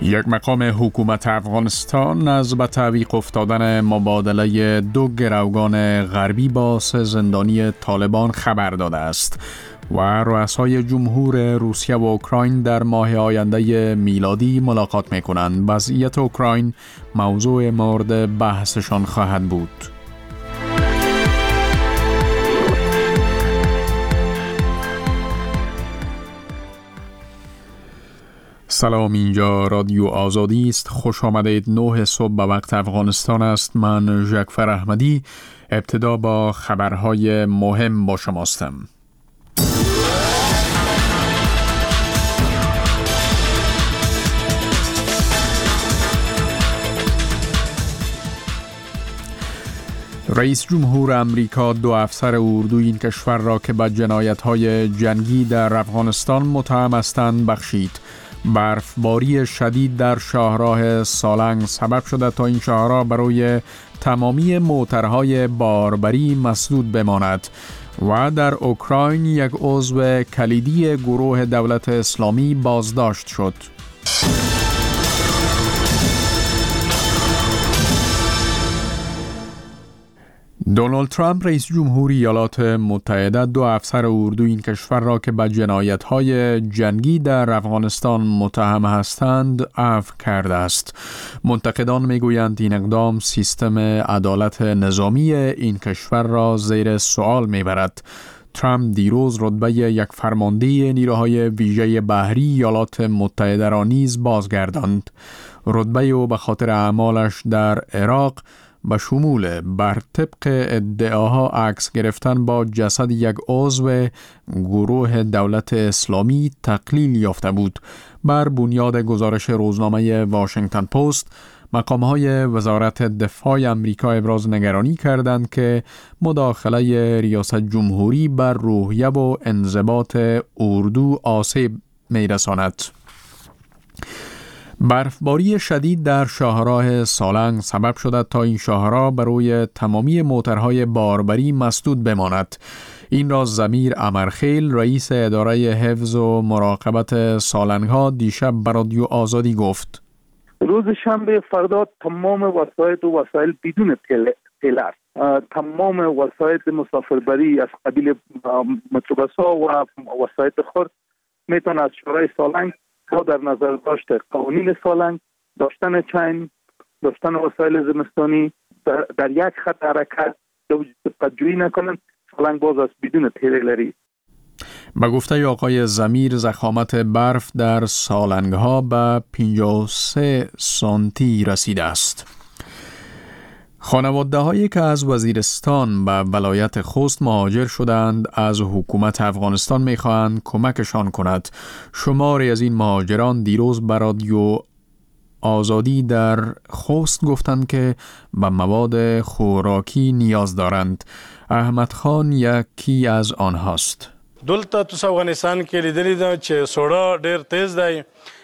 یک مقام حکومت افغانستان از به تعویق افتادن مبادله 2 گروگان غربی با 3 زندانی طالبان خبر داده است و رؤسای جمهور روسیه و اوکراین در ماه آینده میلادی ملاقات می‌کنند. وضعیت اوکراین موضوع مورد بحثشان خواهد بود. سلام، اینجا رادیو آزادی است. خوش آمدید. 9 صبح به وقت افغانستان است. من ژکفر احمدی. ابتدا با خبرهای مهم با شماستم. رئیس جمهور امریکا 2 افسر اردوی این کشور را که به جنایت‌های جنگی در افغانستان متهم هستند بخشید. برفباری شدید در شاهراه سالنگ سبب شده تا این شاهراه برای تمامی موترهای باربری مسدود بماند و در اوکراین یک عضو کلیدی گروه دولت اسلامی بازداشت شد. دونالد ترامپ رئیس جمهور ایالات متحده 2 افسر اردوی این کشور را که به جنایت‌های جنگی در افغانستان متهم هستند عفو کرده است. منتقدان میگویند این اقدام سیستم عدالت نظامی این کشور را زیر سوال میبرد. ترامپ دیروز رتبه یک فرمانده نیروهای ویژه بحری ایالات متحده را نیز بازگرداند. رتبه او به خاطر اعمالش در عراق به شمول بر طبق ادعاها عکس گرفتن با جسد یک عضو گروه دولت اسلامی تقلیل یافته بود. بر بنیاد گزارش روزنامه واشنگتن پست، مقام‌های وزارت دفاع امریکا ابراز نگرانی کردند که مداخله ریاست جمهوری بر روحیه و انضباط اردو آسیب می‌رساند. برفباری شدید در شاهراه سالنگ سبب شده تا این شاهراه برای تمامی موترهای باربری مسدود بماند. این را ضمیر امرخیل، رئیس اداره حفظ و مراقبت سالنگ‌ها، دیشب به رادیو آزادی گفت. روز شنبه فردا تمام وسایل بدون تل است. تمام وسایل مسافربری از قبیل متروبس‌ها و وسایل خرد میتونه از شاهراه سالنگ با در نظر داشته قوانین سالنگ، داشتن چین، داشتن وسایل زمستانی در یک خط حرکت دقت‌جویی نکنند، سالنگ باز از بدون تریلری. به گفته آقای ضمیر، ضخامت برف در سالنگ‌ها به 53 سانتی رسیده است. خانواده‌هایی که از وزیرستان به ولایت خوست مهاجر شدند از حکومت افغانستان می‌خواهند کمکشان کند. شماری از این مهاجران دیروز به رادیو آزادی در خوست گفتند که به مواد خوراکی نیاز دارند. احمد خان یکی از آنهاست. دلته تو افغانستان کې لیدلی دا چې سوړه ډېر تیز دی.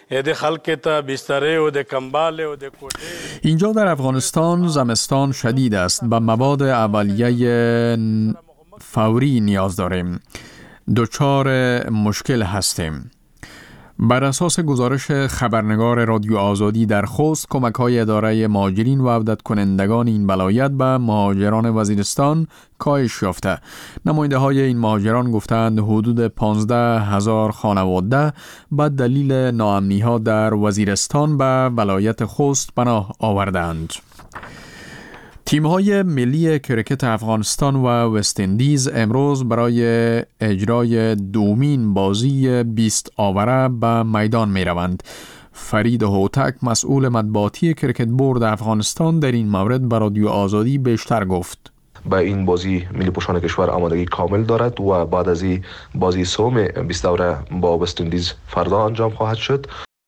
اینجا در افغانستان زمستان شدید است. به مواد اولیه فوری نیاز داریم. دچار مشکل هستیم. بر اساس گزارش خبرنگار رادیو آزادی در خوست، کمک‌های اداره مهاجرین و عودت کنندگان این ولایت به مهاجران وزیرستان کاهش یافته. نماینده‌های این مهاجران گفتند حدود 15,000 خانواده به دلیل ناامنی‌ها در وزیرستان به ولایت خوست پناه آوردند. تیم‌های ملی کرکت افغانستان و وست اندیز امروز برای اجرای دومین بازی 20 آوره به میدان می‌روند. فرید هوتک، مسئول مطبوعاتی کرکت بورد افغانستان، در این مورد به رادیو آزادی بیشتر گفت. با این بازی ملی پوشان کشور آمادگی کامل دارد و بعد از این بازی سوم 20 آوره با وست اندیز فردا انجام خواهد شد.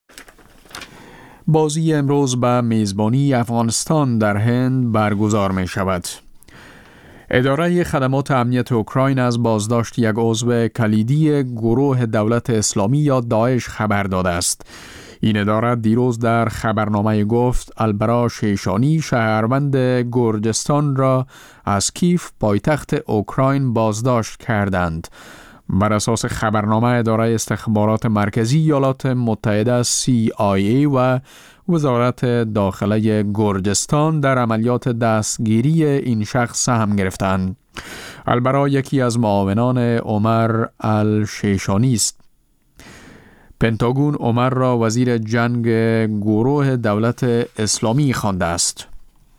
بازی امروز به میزبانی افغانستان در هند برگزار می شود. اداره خدمات امنیت اوکراین از بازداشت یک عضو کلیدی گروه دولت اسلامی یا داعش خبر داده است. این اداره دیروز در خبرنامه گفت البرا شیشانی، شهروند گرجستان را از کیف پایتخت اوکراین بازداشت کردند. بر اساس خبرنامه اداره استخبارات مرکزی ایالات متحده CIA و وزارت داخله گرجستان در عملیات دستگیری این شخص سهم گرفتند. البرا یکی از معاونان عمر الشیشانی است. پنتاگون عمر را وزیر جنگ گروه دولت اسلامی خوانده است.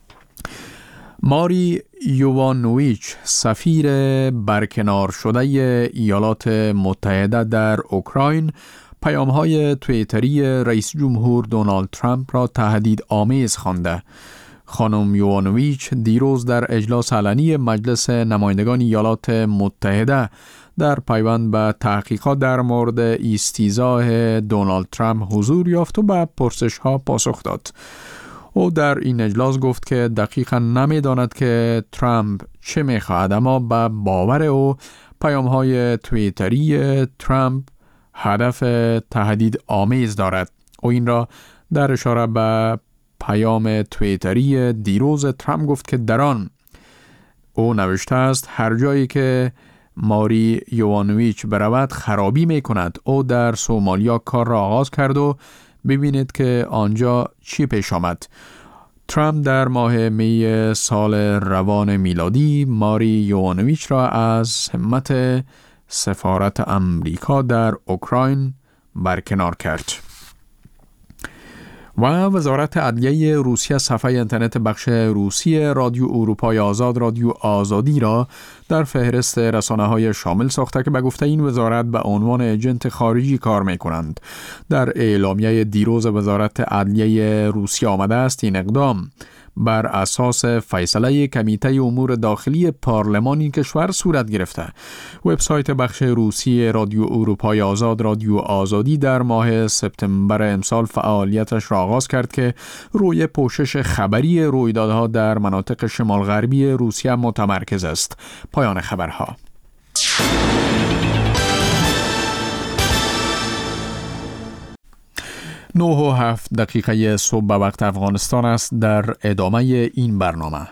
ماری یوانویچ سفیر برکنار شده ایالات متحده در اوکراین پیام‌های توییتری رئیس جمهور دونالد ترامپ را تهدید آمیز خوانده. خانم یوانویچ دیروز در اجلاس علنی مجلس نمایندگان ایالات متحده در پیوند به تحقیقات در مورد استیضاح دونالد ترامپ حضور یافت و به پرسش‌ها پاسخ داد. او در این اجلاس گفت که دقیقاً نمی‌داند که ترامپ چه می‌خواهد، اما به باور او پیام‌های توییتری ترامپ هدف تهدید آمیز دارد. او این را در اشاره به پیام توییتری دیروز ترامپ گفت که در آن او نوشته است هر جایی که ماری یوانویچ برود خرابی می کند. او در سومالیا کار را آغاز کرد و ببینید که آنجا چی پیش آمد. ترامپ در ماه می سال روان میلادی ماری یوانویچ را از همت سفارت امریکا در اوکراین برکنار کرد. و وزارت عدلیه روسیه صفحه اینترنت بخش روسی رادیو اروپای آزاد رادیو آزادی را در فهرست رسانه‌های شامل ساخته که به گفته این وزارت به عنوان ایجنت خارجی کار می‌کنند. در اعلامیه دیروز وزارت عدلیه روسیه آمده است این اقدام بر اساس فیصله کمیته امور داخلی پارلمان کشور صورت گرفته. وبسایت بخش روسی رادیو اروپای آزاد رادیو آزادی در ماه سپتامبر امسال فعالیتش را آغاز کرد که روی پوشش خبری رویدادها در مناطق شمال غربی روسیه متمرکز است. پایان خبرها. 9:07 صبح به وقت افغانستان است. در ادامه این برنامه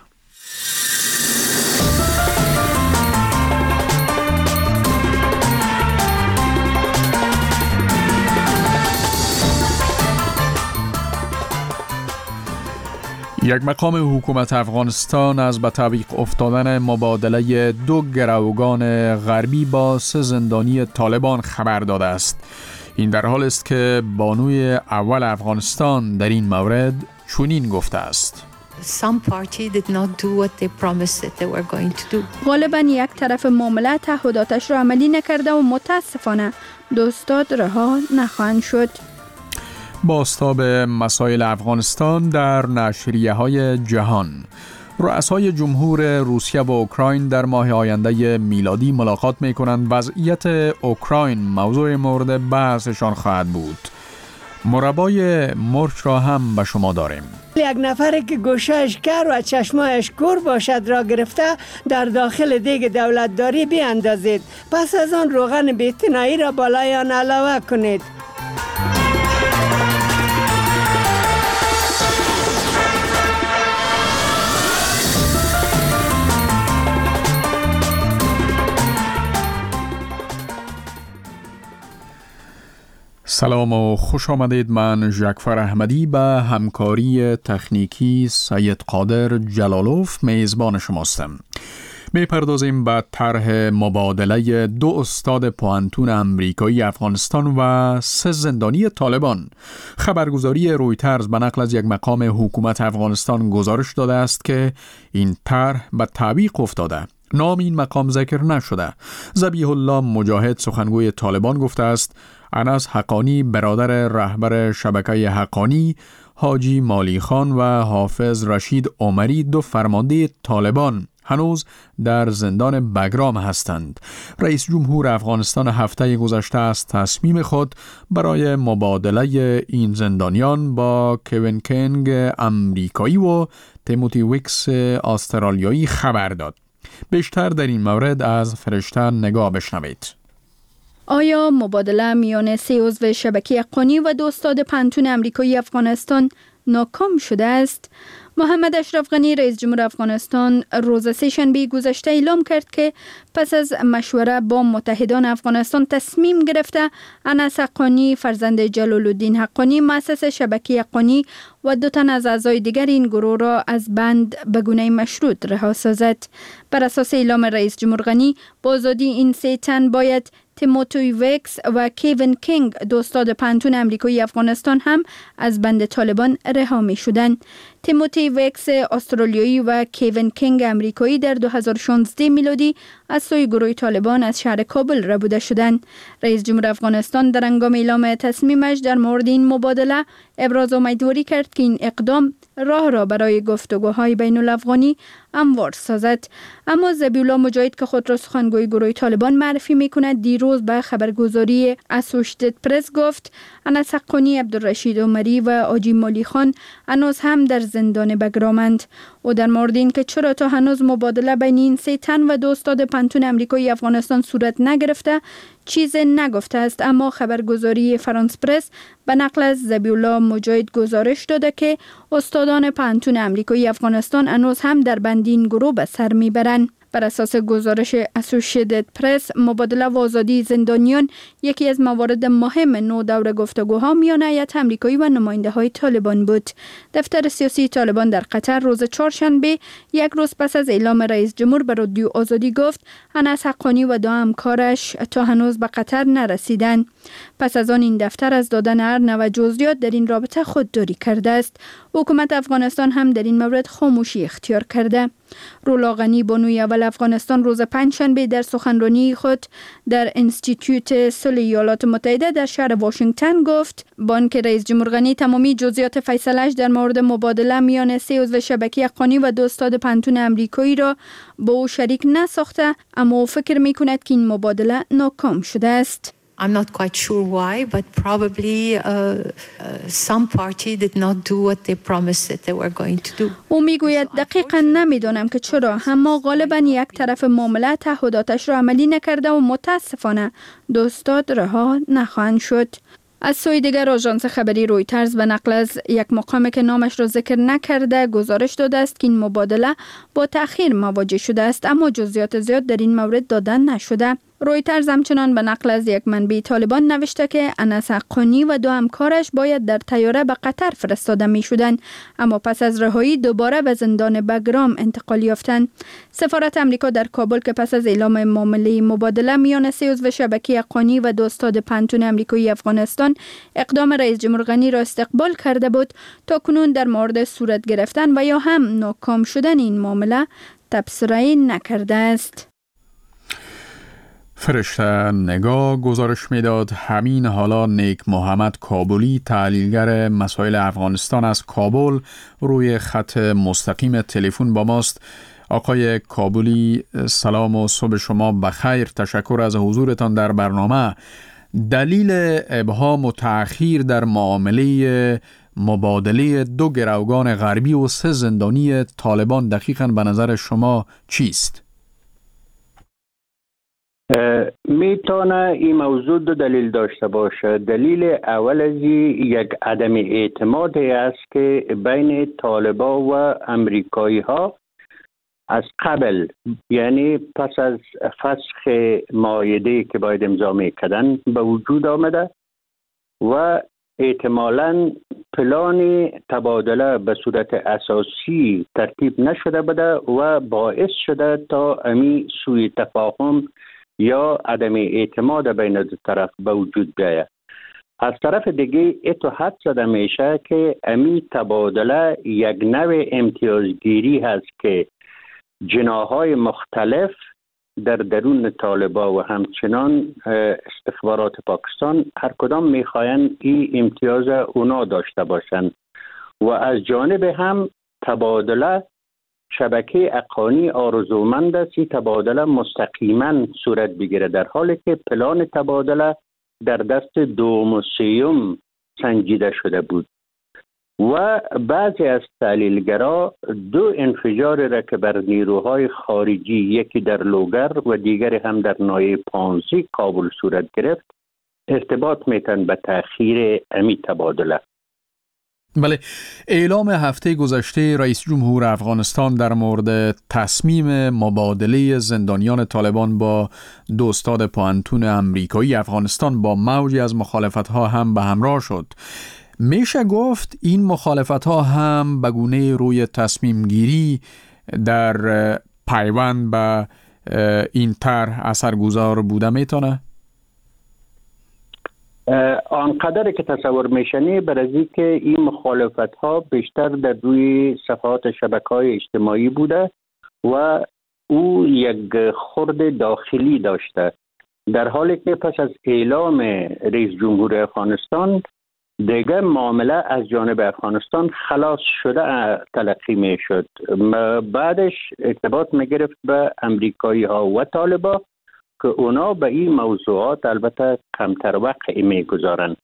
یک مقام حکومت افغانستان از به تعویق افتادن مبادله 2 گروگان غربی با 3 زندانی طالبان خبر داده است. این در حال است که بانوی اول افغانستان در این مورد چنین گفته است: غالباً یک طرف معامله تعهداتش را عملی نکرده و متاسفانه دوستاد رها نخواهند شد. بازتاب مسائل افغانستان در نشریه‌های جهان. رؤسای جمهور روسیه و اوکراین در ماه آینده میلادی ملاقات می‌کنند. وضعیت اوکراین موضوع مورد بحثشان خواهد بود. مربای مرچ را هم به شما داریم. یک نفری که گوشه‌اش کر و چشمایش کور باشد را گرفته در داخل دیگ دولتداری بیاندازید. پس از آن روغن بی‌اعتنایی را بالای آن علاوه کنید. سلام و خوش آمدید. من ژکفر احمدی به همکاری تکنیکی سید قادر جلالوف میزبان شماستم. میپردازیم به طرح مبادله 2 استاد پوهنتون امریکایی افغانستان و 3 زندانی طالبان. خبرگزاری رویترز به نقل از یک مقام حکومت افغانستان گزارش داده است که این طرح به تعویق افتاده. نام این مقام ذکر نشده. ذبیح الله مجاهد سخنگوی طالبان گفته است انس حقانی برادر رهبر شبکه حقانی، حاجی مالی خان و حافظ رشید عمری 2 فرمانده طالبان هنوز در زندان بگرام هستند. رئیس جمهور افغانستان هفته گذشته از تصمیم خود برای مبادله این زندانیان با کوین کنگ امریکایی و تیموتی ویکس استرالیایی خبر داد. بیشتر در این مورد از فرشته نگاه بشنوید. آیا مبادله میان 3 عضو شبکه حقانی و 2 استاد پوهنتون امریکایی افغانستان ناکام شده است؟ محمد اشرف غنی رئیس جمهور افغانستان روز سه‌شنبه گذشته اعلام کرد که پس از مشوره با متحدان افغانستان تصمیم گرفته انس حقانی فرزند جلال الدین حقانی مؤسس شبکه حقانی و 2 تن از اعضای دیگر این گروه را از بند به گونه مشروط رها سازد. بر اساس اعلام رئیس جمهور غنی با آزادی این 3 تن باید تیموتی ویکس و کیوین کینگ، 2 استاد پانتون امریکایی افغانستان هم از بند طالبان رها می شدند. تیموتی ویکس استرالیایی و کیوین کینگ امریکایی در 2016 میلادی از سوی گروه طالبان از شهر کابل ربوده شدند. رئیس جمهور افغانستان در هنگام اعلام تصمیمش در مورد این مبادله ابراز امیدواری کرد که این اقدام راه را برای گفتگوهای بین الافغانی هموار سازد. اما ذبیحالله مجاهد که خود را سخنگوی گروه طالبان معرفی می‌کند، دیروز به خبرگزاری اسوشیتد پرس گفت انس حقانی، عبدالرشید عمری و آجی مولی خان هنوز هم در زندان بگرامند. او در مورد این که چرا تا هنوز مبادله بین این 3 تن و 2 استاد پانتون امریکایی افغانستان صورت نگرفته چیز نگفته است، اما خبرگزاری فرانس پرس به نقل از ذبیحالله مجاهد گزارش داده که استادان پانتون امریکایی افغانستان هنوز هم در بند این گروه به سر میبرند. بر اساس گزارش اسوشیتد پرس، مبادله و آزادی زندانیان یکی از موارد مهم نو دور گفتگوها میان هیئت آمریکایی و نماینده‌های طالبان بود. دفتر سیاسی طالبان در قطر روز چهارشنبه، 1 روز پس از اعلام رئیس جمهور به رادیو آزادی گفت انس حقانی و 2 همکارش تا هنوز به قطر نرسیدند. پس از آن این دفتر از دادن هر نوع جزئیات در این رابطه خودداری کرده است. حکومت افغانستان هم در این مورد خاموشی اختیار کرده. رولا غنی، بانوی اول افغانستان، روز پنجشنبه در سخنرانی خود در انستیتیوت صلح ایالات متحده در شهر واشنگتن گفت بانک رئیس جمهور غنی تمامی جزئیات فیصله‌اش در مورد مبادله میان 3 عضو شبکه حقانی و 2 استاد پانتون امریکایی را با او شریک نساخته، اما او فکر می‌کند که این مبادله ناکام شده است. I'm not quite sure why, but probably some party did not do what they promised that they were going to do. او میگوید دقیقاً نمیدونم که چرا، اما غالباً یک طرف معامله تعهداتش را عملی نکرده و متاسفانه 2 استاد رها نخواهند شد. از سوی دیگر آژانس خبری رویترز به نقل از یک مقام که نامش را ذکر نکرده گزارش داده است که این مبادله با تأخیر مواجه شده است، اما جزئیات زیاد در این مورد داده نشده. رویترز همچنان به نقل از یک منبع طالبان نوشته که انس حقانی و 2 همکارش باید در طیاره به قطر فرستاده می شدند، اما پس از رهایی دوباره به زندان بگرام انتقال یافتند. سفارت امریکا در کابل که پس از اعلام معامله مبادله میان 3 عضو شبکه حقانی و 2 استاد پانتون امریکایی افغانستان اقدام رئیس جمهور غنی را استقبال کرده بود، تا کنون در مورد صورت گرفتن و یا هم ناکام شدن این معامله تبصره نکرده است. فرشته نگاه گزارش میداد همین حالا نیک محمد کابلی، تحلیلگر مسائل افغانستان از کابل، روی خط مستقیم تلفن با ماست. آقای کابلی، سلام و صبح شما بخیر. تشکر از حضورتان در برنامه. دلیل ابهام و تأخیر در معامله مبادله 2 گروگان غربی و 3 زندانی طالبان دقیقاً به نظر شما چیست؟ میتونه این موضوع 2 دلیل داشته باشه. دلیل اول از یک عدم اعتمادی است که بین طالبان و امریکایی ها از قبل، یعنی پس از فسخ معاهده که باید امضا میکردن به وجود آمده و احتمالاً پلان تبادله به صورت اساسی ترتیب نشده بوده و باعث شده تا امی سوء تفاهم یا عدم اعتماد بین 2 طرف به وجود بیاید. از طرف دیگه اتو حد زده میشه که امی تبادله یک نوع امتیازگیری هست که جناح‌های مختلف در درون طالبان و همچنان استخبارات پاکستان هر کدام میخواین این امتیاز اونا داشته باشند و از جانب هم تبادله شبکه حقانی آرزومند است این تبادله مستقیما صورت بگیره، در حالی که پلان تبادله در دست 2 و 3 سنجیده شده بود و بعضی از تحلیلگرا 2 انفجار را که بر نیروهای خارجی، یکی در لوگر و دیگری هم در ناحیه پانزی کابل صورت گرفت، ارتباط میتن به تأخیر امی تبادله. بله، اعلام هفته گذشته رئیس جمهور افغانستان در مورد تصمیم مبادله زندانیان طالبان با دو استاد پوهنتون امریکایی افغانستان با موجی از مخالفت‌ها هم به همراه شد. میشه گفت این مخالفت‌ها هم به گونه روی تصمیم گیری در پیوند به این طرح اثرگذار بوده میتونه؟ آنقدر که تصور میشنی بر از این که این مخالفت ها بیشتر در روی صفحات شبکه‌های اجتماعی بوده و او یک خرد داخلی داشته، در حالی که پس از اعلام رئیس جمهور افغانستان دیگه معامله از جانب افغانستان خلاص شده تلقی می شد. بعدش ارتباط می گرفت به امریکایی ها و طالبا که اونا به این موضوعات البته کمتر وقت می گذارن.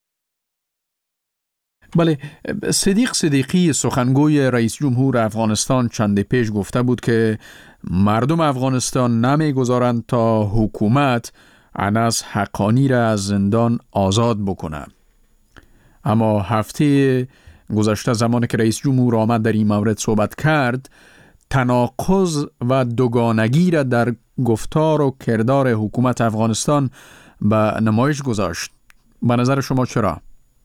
بله، صدیق صدیقی سخنگوی رئیس جمهور افغانستان چند پیش گفته بود که مردم افغانستان نمی گذارند تا حکومت انس حقانی را از زندان آزاد بکنه. اما هفته گذشته زمانی که رئیس جمهور آمد در این مورد صحبت کرد، تناقض و دوگانگی را در گفتار و کردار حکومت افغانستان به نمایش گذاشت. به نظر شما چرا؟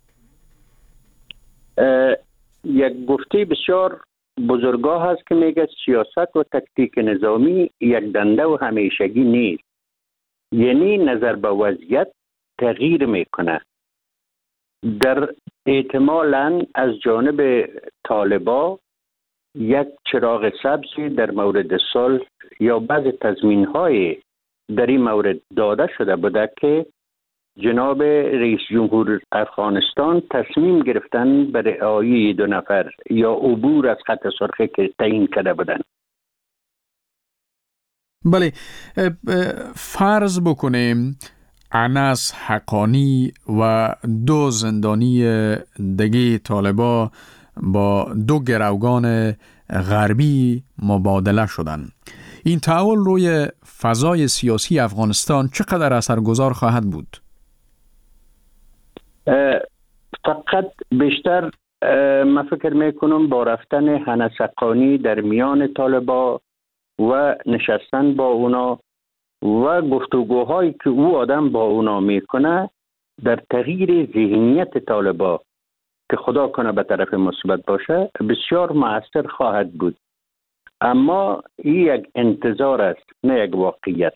یک گفته بسیار بزرگاه هست که میگه سیاست و تکتیک نظامی یک دنده و همیشگی نیست. یعنی نظر به وضعیت تغییر میکنه. در احتمالاً از جانب طالبا یک چراغ سبزی در مورد صلح یا بعض تضمین‌های در این مورد داده شده بوده که جناب رئیس جمهور افغانستان تصمیم گرفتن به رهایی 2 نفر یا عبور از خط سرخ که تعیین کرده بودند. بله، فرض بکنیم انس حقانی و 2 زندانی دیگه طالبا با 2 گروگان غربی مبادله شدند. این تحول روی فضای سیاسی افغانستان چقدر اثرگذار خواهد بود؟ فقط بیشتر من فکر میکنم با رفتن انس حقانی در میان طالبا و نشستن با اونا و گفتگوهایی که او آدم با اونا میکنه در تغییر ذهنیت طالبا که خدا کنه به طرف مثبت باشه بسیار مؤثر خواهد بود. اما این یک انتظار است، نه یک واقعیت.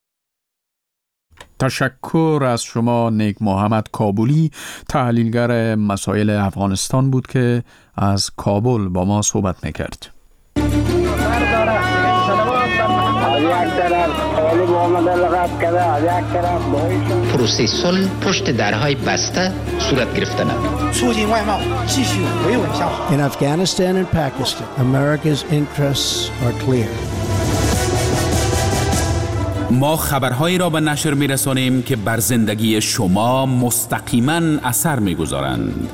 تشکر از شما نیک محمد کابلی، تحلیلگر مسائل افغانستان بود که از کابل با ما صحبت میکرد. پروسه صلح پشت درهای بسته صورت گرفتن. In Afghanistan and Pakistan, America's interests are clear. ما خبرهایی را به نشر می‌رسانیم که بر زندگی شما مستقیما اثر می‌گذارند.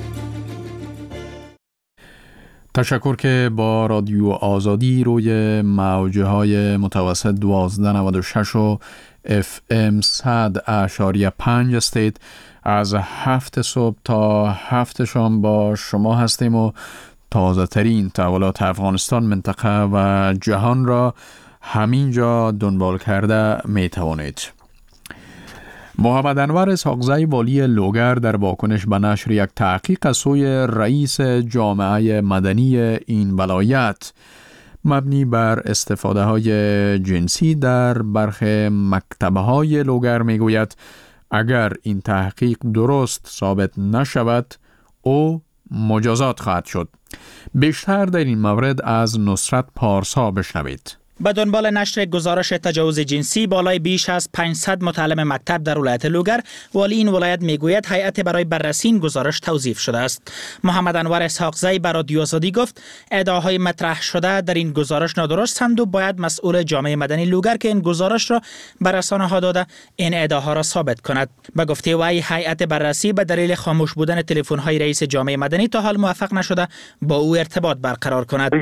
تشکر که با رادیو آزادی روی موج‌های متوسط 1296 و FM 100.5 استید از 7 صبح تا 7 شام با شما هستیم و تازه ترین تحولات افغانستان، منطقه و جهان را همینجا دنبال کرده می توانید. محمد انور اسحاقزی والی لوگر در واکنش به نشر یک تحقیق از سوی رئیس جامعه مدنی این ولایت مبنی بر استفاده های جنسی در برخی مکتبه های لوگر می گوید اگر این تحقیق درست ثابت نشود او مجازات خواهد شد. بیشتر در این مورد از نصرت پارسا بشنوید. به دنبال نشر گزارش تجاوز جنسی بالای بیش از 500 متعلم مکتب در ولایت لوگر، والی این ولایت میگوید هیئت برای بررسی این گزارش توظیف شده است. محمد انور اسحاقزی بر رادیو آزادی گفت ادعاهای مطرح شده در این گزارش نادرستند و باید مسئول جامعه مدنی لوگر که این گزارش را به رسانه‌ها داده این ادعاها را ثابت کند. به گفته وی هیئت بررسی به دلیل خاموش بودن تلفن‌های رئیس جامعه مدنی تا حال موفق نشده با او ارتباط برقرار کند.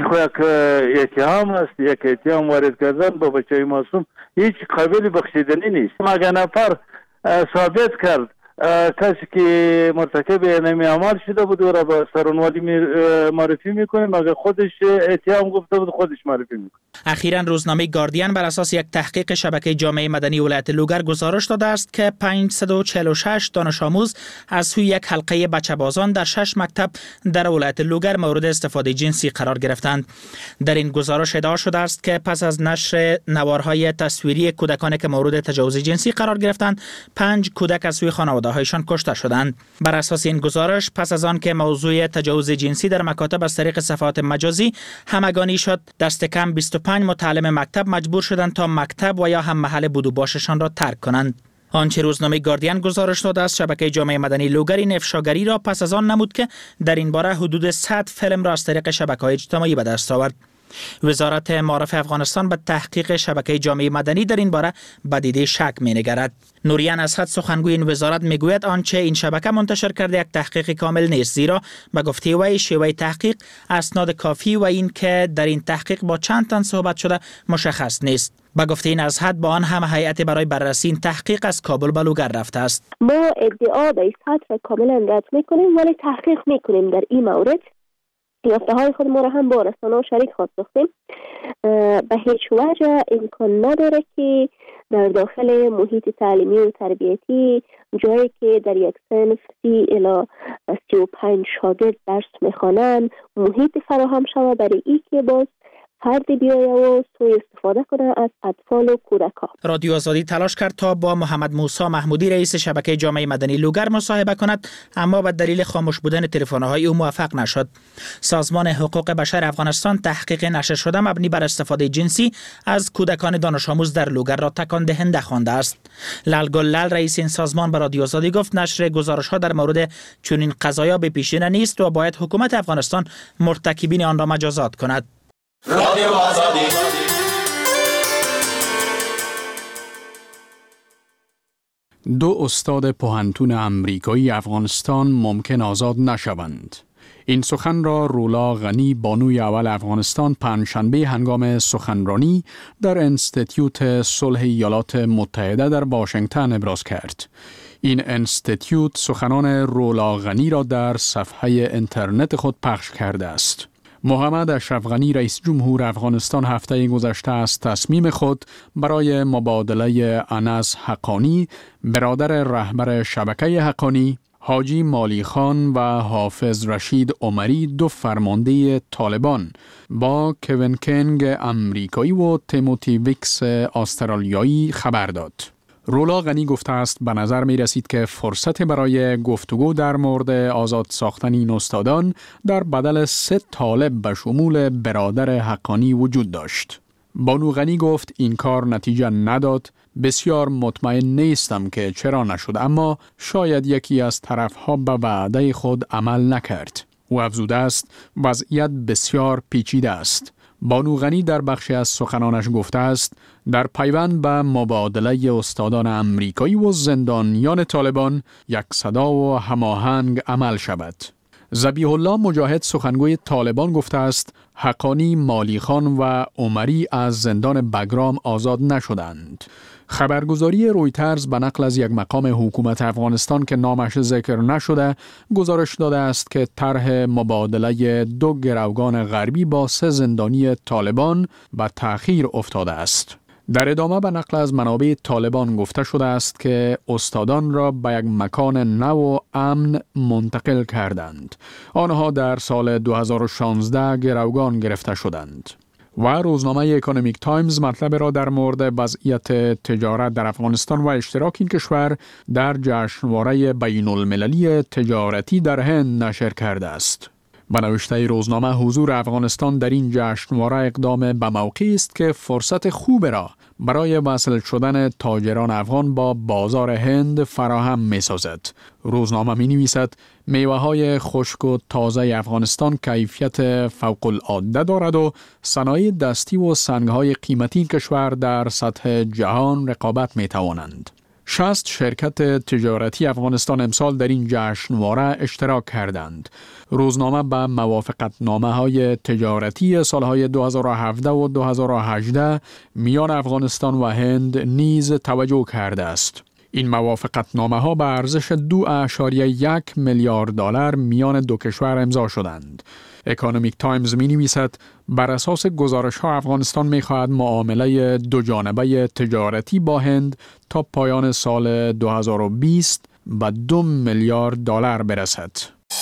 وارد کردن با بچه معصوم هیچ قابل بخشیدنی نیست. مگر نفر ثابت کرد کسی که مرتکب اینمی عمل شده بود و را به سرانوالی معرفی میکنیم. اگر خودش اتهام گفته بود خودش معرفی میکنه. اخیراً روزنامه گاردین بر اساس یک تحقیق شبکه جامعه مدنی ولایت لوگر گزارش داده است که 546 دانش آموز از سوی یک حلقه بچه‌بازان در 6 مکتب در ولایت لوگر مورد استفاده جنسی قرار گرفتند. در این گزارش ادعا شده است که پس از نشر نوارهای تصویری کودکانی که مورد تجاوز جنسی قرار گرفتند، 5 کودک از سوی خانواده‌هایشان کشته شدند. بر اساس این گزارش پس از آن که موضوع تجاوز جنسی در مکاتب از طریق صفحات مجازی همگانی شد، دست کم 25 متعلم مکتب مجبور شدند تا مکتب و یا هم محل بود و باششان را ترک کنند. آنچه روزنامه گاردین گزارش داده است، شبکه جامعه مدنی لوگر این افشاگری را پس از آن نمود که در این باره حدود 100 فیلم را از طریق شبکه‌های اجتماعی به دست آورد. وزارت معارف افغانستان به تحقیق شبکه جامعه مدنی در این باره به دیده شک می‌نگرد. نوریان اسحد سخنگوی این وزارت میگوید آنچه این شبکه منتشر کرده یک تحقیق کامل نیست، زیرا به گفته وی شیوه تحقیق، اسناد کافی و این که در این تحقیق با چند تن صحبت شده مشخص نیست. به گفته این اسحد با آن هم هیئت برای بررسی این تحقیق از کابل به لوگر رفته است. ما ادعا به این سطح کاملا رد میکنیم ولی تحقیق میکنیم در این مورد. یافته های خود ما را هم با رسانه‌ها شریک خواستیم. به هیچ وجه امکان نداره که در داخل محیط تعلیمی و تربیتی جایی که در یک صنف 30 الی 35 شاگرد درس میخوانند محیط فراهم شود برای این که باز فردی بیایه و سوء استفاده کنه از اطفال و کودکان. رادیو آزادی تلاش کرد تا با محمد موسی محمودی رئیس شبکه جامعه مدنی لوگر مصاحبه کند، اما به دلیل خاموش بودن تلفن‌های او موفق نشد. سازمان حقوق بشر افغانستان تحقیق نشر شده مبنی بر استفاده جنسی از کودکان دانش آموز در لوگر را تکان دهنده خوانده است. للگل لل رئیس این سازمان به رادیو آزادی گفت نشر گزارش‌ها در مورد چنین قضایا به پیشینه نیست و باید حکومت افغانستان مرتکبین آن را مجازات کند. رادیو آزادی. دو استاد پوهنتون امریکایی افغانستان ممکن آزاد نشوند. این سخن را رولا غنی بانوی اول افغانستان پنجشنبه هنگام سخنرانی در انستیتیوت صلح ایالات متحده در واشنگتن ابراز کرد. این انستیتیوت سخنان رولا غنی را در صفحه اینترنت خود پخش کرده است. محمد اشرف غنی رئیس جمهور افغانستان هفته گذشته از تصمیم خود برای مبادله انس حقانی برادر رهبر شبکه حقانی، حاجی مالی خان و حافظ رشید عمری دو فرمانده طالبان با کوین کنگ امریکایی و تیموتی ویکس استرالیایی خبر داد. رولا غنی گفته است به نظر می رسید که فرصت برای گفتگو در مورد آزاد ساختن این استادان در بدل 3 طالب به شمول برادر حقانی وجود داشت. بانو غنی گفت این کار نتیجه نداد. بسیار مطمئن نیستم که چرا نشد، اما شاید یکی از طرفها به وعده خود عمل نکرد. او افزوده است وضعیت بسیار پیچیده است. بانو غنی در بخشی از سخنانش گفته است در پیوند به مبادله استادان امریکایی و زندانیان طالبان یک صدا و هماهنگ عمل شود. ذبیح الله مجاهد سخنگوی طالبان گفته است حقانی، مالی خان و عمری از زندان بگرام آزاد نشدند. خبرگزاری رویترز به نقل از یک مقام حکومت افغانستان که نامش ذکر نشده گزارش داده است که طرح مبادله 2 گروگان غربی با 3 زندانی طالبان به تأخیر افتاده است. در ادامه به نقل از منابع طالبان گفته شده است که استادان را به یک مکان نو و امن منتقل کردند. آنها در سال 2016 گروگان گرفته شدند. و روزنامه اکونومیک تایمز مطلب را در مورد وضعیت تجارت در افغانستان و اشتراک این کشور در جشنواره بین المللی تجارتی در هند نشر کرده است. به نوشته روزنامه حضور افغانستان در این جشنواره اقدام به موقعی است که فرصت خوب را برای وصل شدن تاجران افغان با بازار هند فراهم می سازد. روزنامه می نویسد میوه های خشک و تازه افغانستان کیفیت فوق العاده دارد و صنایع دستی و سنگ های قیمتی کشور در سطح جهان رقابت می توانند. 60 شرکت تجارتی افغانستان امسال در این جشنواره اشتراک کردند. روزنامه به موافقتنامه های تجارتی سالهای 2017 و 2018 میان افغانستان و هند نیز توجه کرده است. این موافقتنامه ها به ارزش 2.1 میلیارد دلار میان دو کشور امضا شدند. اکونومیک تایمز می نویسد بر اساس گزارش ها افغانستان می خواهد معامله دو جانبه تجارتی با هند تا پایان سال 2020 به 2 میلیارد دلار برسد.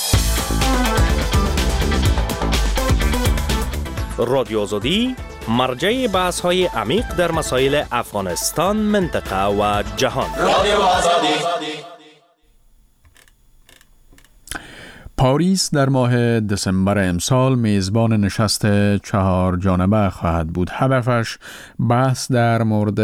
رادیو آزادی مرجع بحث های عمیق در مسائل افغانستان، منطقه و جهان. رادیو آزادی. پاریس در ماه دسامبر امسال میزبان نشست 4 جانبه خواهد بود. هدفش بحث در مورد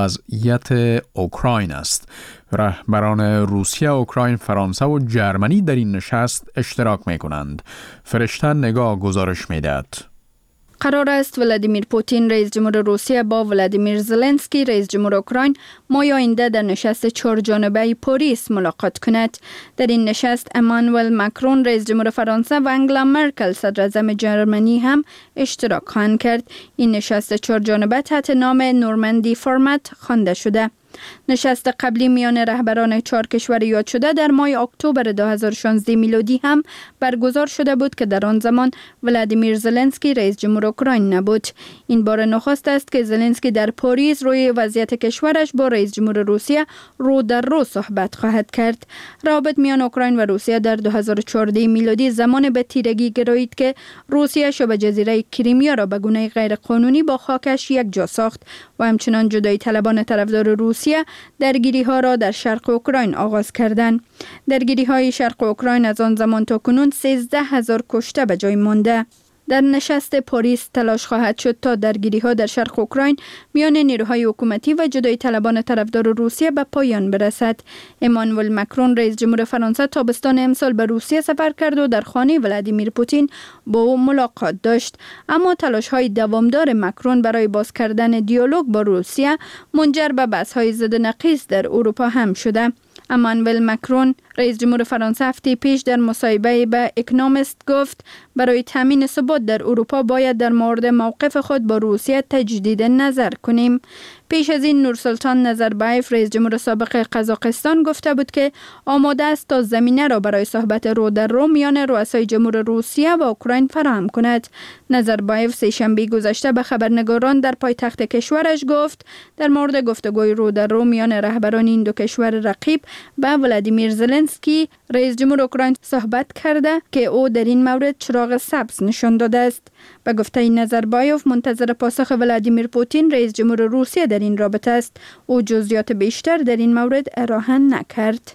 وضعیت اوکراین است. رهبران روسیه، اوکراین، فرانسه و جرمنی در این نشست اشتراک می کنند. فرشته نگاه گزارش می دهد. قرار است ولادیمیر پوتین رئیس جمهور روسیه با ولادیمیر زلنسکی رئیس جمهور اوکراین ماه آینده در نشست 4 جانبه پاریس ملاقات کند. در این نشست امانوئل ماکرون رئیس جمهور فرانسه و انگلا مرکل صدر اعظم جرمنی هم اشتراک خواهند کرد. این نشست 4 جانبه تحت نام نورماندی فرمت خوانده شده. نشست قبلی میان رهبران 4 کشور یاد شده در ماه اکتبر 2016 میلادی هم برگزار شده بود که در آن زمان ولادیمیر زلنسکی رئیس جمهور اوکراین نبود. این بار نخست است که زلنسکی در پاریس روی وضعیت کشورش با رئیس جمهور روسیه رو در رو صحبت خواهد کرد. روابط میان اوکراین و روسیه در 2014 میلادی زمان به تیرگی گرایید که روسیه شبه جزیره کریمیا را به گونه غیر قانونی با خاکش یک جا ساخت و همچنان جدایی طلبان طرفدار روسیه درگیری ها را در شرق اوکراین آغاز کردند. درگیری های شرق اوکراین از آن زمان تا کنون 13,000 کشته به جای مانده. در نشست پاریس تلاش خواهد شد تا درگیری ها در شرق اوکراین میان نیروهای حکومتی و جدایی طلبان طرفدار روسیه به پایان برسد. امانوئل ماکرون رئیس جمهور فرانسه تابستان امسال به روسیه سفر کرد و در خانه ولادیمیر پوتین با او ملاقات داشت. اما تلاش های دوامدار ماکرون برای باز کردن دیالوگ با روسیه منجر به بحث های ضد نقیض در اروپا هم شده. امانوئل ماکرون رئیس جمهور فرانسه هفته پیش در مصاحبه به اکونومیست گفت برای تامین ثبات در اروپا باید در مورد موقف خود با روسیه تجدید نظر کنیم. پیش از این نورسلطان نظربایف رئیس جمهور سابق قزاقستان گفته بود که آماده است تا زمینه را برای صحبت رو در رو میان رؤسای جمهور روسیه و اوکراین فراهم کند. نظربایف سه‌شنبه گذشته به خبرنگاران در پایتخت کشورش گفت در مورد گفتگوی رو در رو میان رهبران این دو کشور رقیب با ولادیمیر زلنسکی رئیس جمهور اوکراین صحبت کرده که او در این مورد چراغ سبز نشان داده است. به گفته نظربایف منتظر پاسخ ولادیمیر پوتین رئیس جمهور روسیه در این رابطه است. او جزئیات بیشتر در این مورد ارائه نکرد.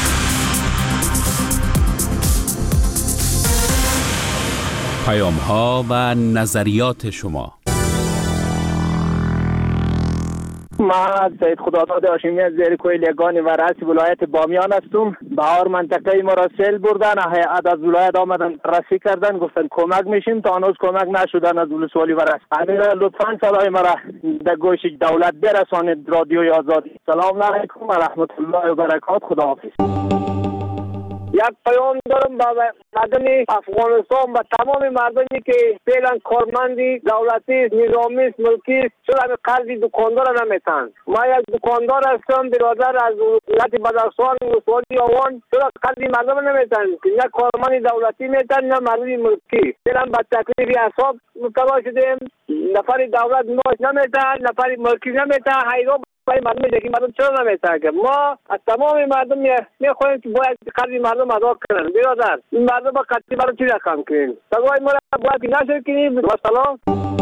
پیام‌ها و نظریات شما. ما سید خداداد هاشمی از زیر کوه لگانی و رئیس ولایت بامیان هستم. بهار منطقه ما را سیل بردن، هیئت از ولایت آمدن رسی کردن، گفتن کمک میشیم، تا هنوز کمک نشدن از ولسوالی و رس. امیر لطفاً صدای ما را در گوش دولت برسانید. رادیوی آزادی. سلام علیکم و رحمت الله و برکات. خداحافظ. یک پیام دارم به مردم افغانستان، به تمام مردمی که فعلا کارمندی دولتی نظامی ملکی چرا همه قرضی دکاندار نمیتن. ما یک دکاندار هستم، برادر از ولایت بدخشان ولسوالی آوان. چرا قرضی مردم نمیتن؟ نه کارمند دولتی میتن نه مردم ملکی. فعلا به تکلیف اعصاب مبتلا شدیم. نفر دولت معاش نمیتن، نفر ملکی نمیتن. حیران برای مردم دیگه مردم چرا نمیتن که ما از تمام مردم میخوایم که باید قدر مردم ادا کنن. برادر این مردم با قدر برای چی رقم کنیم؟ سوای ما باید نشر کنیم. سلام.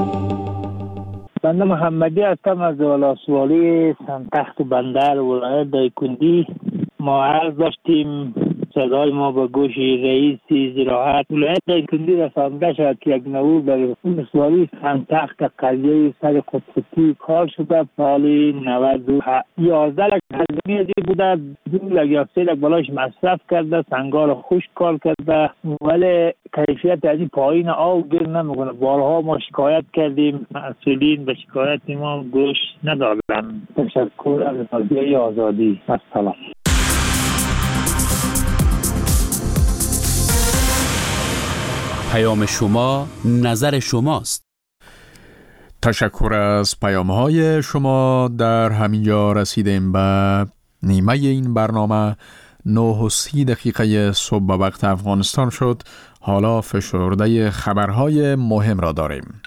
بنده محمدی هستم از ولسوالی سنتخت بندر ولایت دایکنډي. ما عرض داشتیم صدای ما به گوش رئیس زراعت ولایت دایکنډي رسانده شد که یک نوور در ولسوالی سنتخت قضیه سر خودکشی کار شده. سال 11 لک هزینه بوده، 2 لک یا 3 لک بالاش مصرف کرده، سنگار خشک کار کرده ولی کیفیت از این پایین آب گیر نمیکنه. بارها ما شکایت کردیم، مسئولین به شکایت ما گوش ندادن. تشکر از رادیوی آزادی. السلام. پیام شما نظر شماست. تشکر از پیام‌های شما. در همینجا رسیدیم به نیمه این برنامه 9:30 صبح به وقت افغانستان شد. حالا فشرده خبرهای مهم را داریم.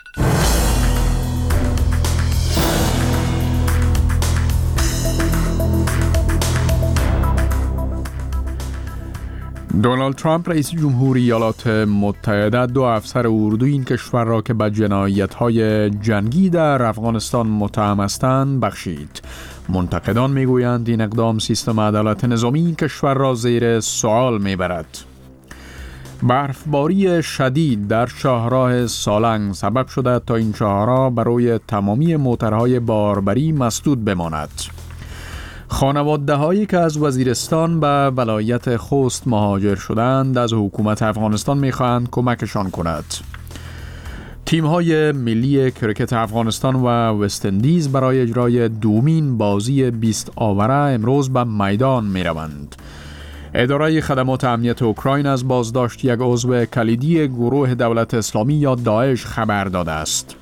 دونالد ترامپ رئیس جمهوری ایالات متحده 2 افسر اردوی این کشور را که به جنایت‌های جنگی در افغانستان متهم هستند بخشید. منتقدان میگویند این اقدام سیستم عدالت نظامی این کشور را زیر سوال میبرد. برفباری شدید در شاهراه سالنگ سبب شده تا این شاهراه برای تمامی موترهای باربری مسدود بماند. خانواده هایی که از وزیرستان به ولایت خوست مهاجر شدند از حکومت افغانستان میخواهند کمکشان کند. تیم های ملی کرکت افغانستان و وست اندیز برای اجرای دومین بازی 20 آوره امروز به میدان می روند. اداره خدمات امنیت اوکراین از بازداشت یک عضو کلیدی گروه دولت اسلامی یا داعش خبر داده است.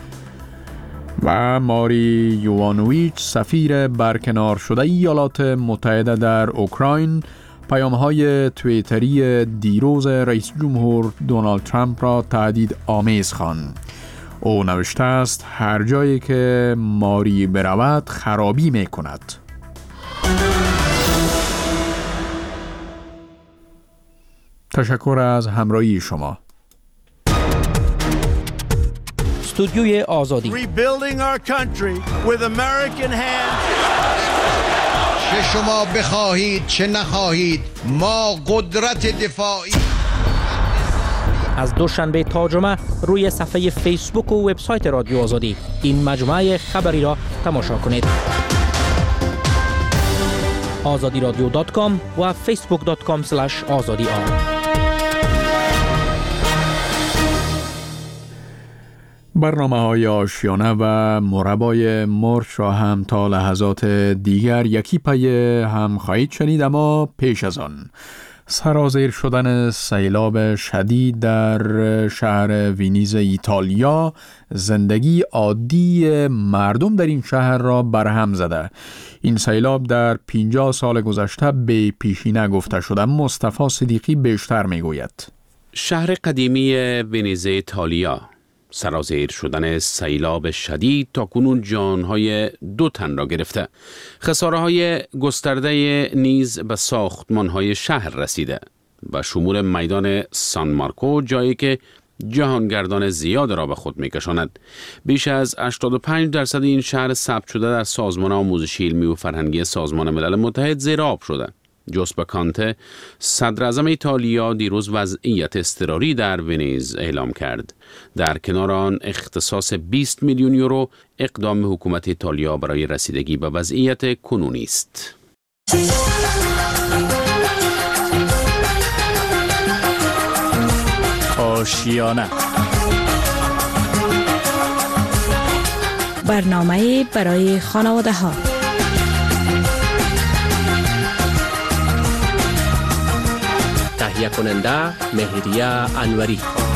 و ماری یوانویچ سفیر برکنار شده ایالات متحده در اوکراین پیام‌های توییتری دیروز رئیس جمهور دونالد ترامپ را تهدید آمیز خواند. او نوشته است هر جایی که ماری برود خرابی می‌کند. تشکر از همراهی شما. استودیوی آزادی. Rebuilding our country with American hands. چه شما بخواهید چه نخواهید ما قدرت دفاعی. از دوشنبه تا جمعه روی صفحه فیسبوک و وبسایت رادیو آزادی این مجموعه خبری را تماشا کنید. azadiradyo.com و facebook.com/azadi. برنامه‌های آشیانه و مربای مرچ را هم تا لحظات دیگر یکی پی هم خواهید شنید، اما پیش از آن سرازیر شدن سیلاب شدید در شهر وینیز ایتالیا زندگی عادی مردم در این شهر را برهم زده. این سیلاب در 50 سال گذشته به پیشی نگفته شده. مصطفی صدیقی بیشتر میگوید. شهر قدیمی وینیز ایتالیا سرازیر شدن سیلاب شدید تا کنون جانهای 2 تن را گرفته. خساره‌های گسترده نیز به ساختمان‌های شهر رسیده و شمول میدان سان مارکو، جایی که جهانگردان زیاد را به خود می‌کشاند. بیش از 85% این شهر ثبت شده در سازمان آموزشی علمی و فرهنگی سازمان ملل متحد زیر آب شده. جوزپه کانته صدر اعظم ایتالیا دیروز وضعیت اضطراری در ونیز اعلام کرد. در کنار آن اختصاص 20 میلیون یورو اقدام حکومت ایتالیا برای رسیدگی به وضعیت کنونی است. آشیانه برنامه برای خانواده ها. تهیه کننده مهریه انوری.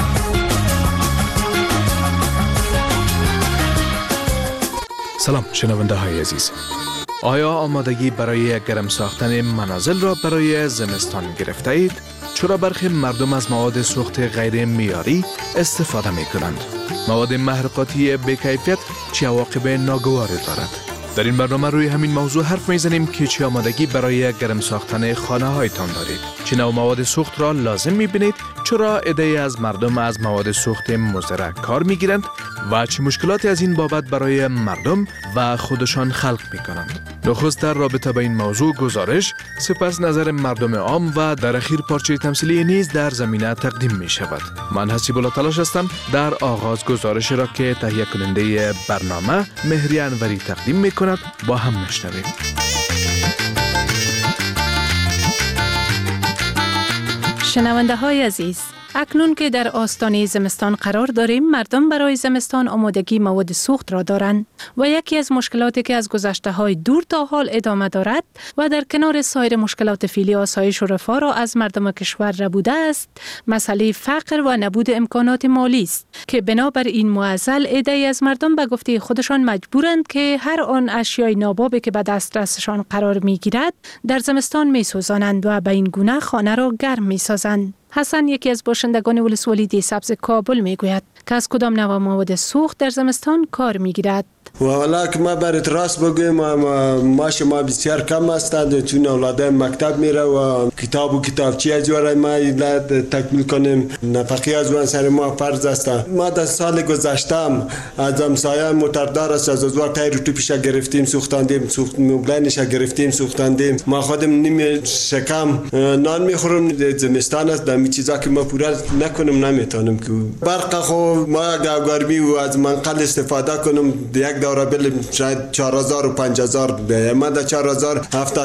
سلام شنونده های عزیز. آیا آمادگی برای گرم ساختن منازل را برای زمستان گرفته اید؟ چرا برخی مردم از مواد سوخت غیر معیاری استفاده می کنند؟ مواد محرقاتی بی‌کیفیت چه عواقب ناگواری دارد؟ در این برنامه روی همین موضوع حرف میزنیم که چه آمادگی برای گرم ساختن خانه هایتان دارید. چه نوع مواد سوخت را لازم میبینید؟ چرا عده‌ای از مردم از مواد سوخت مضر کار میگیرند و چه مشکلاتی از این بابت برای مردم و خودشان خلق میکنند؟ نخست در رابطه با این موضوع گزارش، سپس نظر مردم عام و در اخیر پارچه تمثیلی نیز در زمینه تقدیم می شود. من حسیب الله تلاش هستم در آغاز گزارش را که تهیه کننده برنامه مهری انوری تقدیم می کند با هم میشنویم. شنونده های عزیز، اکنون که در آستانه زمستان قرار داریم، مردم برای زمستان آمادگی مواد سوخت را دارند و یکی از مشکلاتی که از گذشته‌های دور تا حال ادامه دارد و در کنار سایر مشکلات فعلی آسایش و رفاه را از مردم کشور ربوده است، مسئله فقر و نبود امکانات مالی است که بنابر این معضل عده‌ای از مردم به گفته خودشان مجبورند که هر آن اشیای نابابی که به دسترسشان قرار می‌گیرد در زمستان می‌سوزانند و به این گونه خانه را گرم می‌سازند. حسن یکی از باشندگان ولسوالی دیسبز کابل میگوید که از کدام نوع مواد سوخت در زمستان کار میگیرد. والا که ما برات راست بگویم معاش ما بسیار کم است، چون اولادم مکتب میره و کتاب و کتابچی از جوره ما تکمیل کنیم، نفقه از وان سر ما فرض است. ما در سال گذشتم از همسایه موتردار است، از ازوار تایر تو پیش گرفتیم سوختاندیم، سوخت مبلنش گرفتیم سوختاندیم. ما خودم نیم شکم نان میخورم، زمستان است، دمی چیزا که ما پورا نکنم نمیتونم که برق خو ما گرمی و از منقل استفاده کنم، یک دوره بل شاید 4000 و 5000 ده. ما در 4000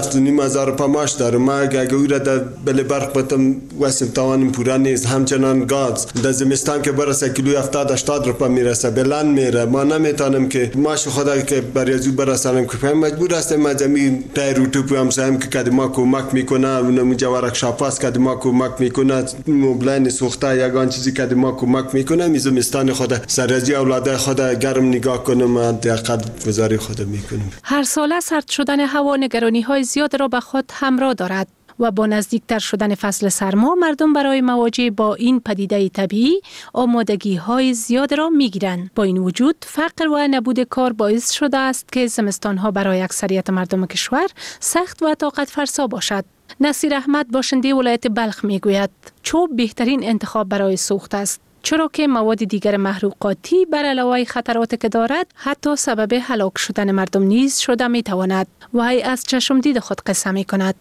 7500 پماش دارم. ما اگه او را در بل برق بتم واسم توانم پورا نیست. همچنان گاز در زمستان که برسه کیلو 70 80 روپا میرسه بلند میره. ما نمیتونم که ماش خدا که بریزو برسانم که مجبور هستم از زمین تایر تو پوام سهم که کد ما کمک میکنه، اون مجوارک شاپاس کد ما کمک میکنه، مبلین سوخته یگان چیزی کد ما کمک میکنه. می زمستان خدا سرازی اولاد خدا گرم نگاه کنم، دقت گذاری خود میکنیم. هر ساله سرد شدن هوا نگرانی‌های زیاد را به خود همراه دارد و با نزدیکتر شدن فصل سرما مردم برای مواجهه با این پدیده طبیعی آمادگی‌های زیاد را می‌گیرند. با این وجود فقر و نبود کار باعث شده است که زمستان‌ها برای اکثریت مردم کشور سخت و طاقت فرسا باشد. نصیر احمد باشنده ولایت بلخ میگوید چوب بهترین انتخاب برای سوخت است، چرا که مواد دیگر محروقاتی بر علاوه خطراتی که دارد حتی سبب هلاک شدن مردم نیز شده می تواند. و ای از چشم دید خود قصه می کند.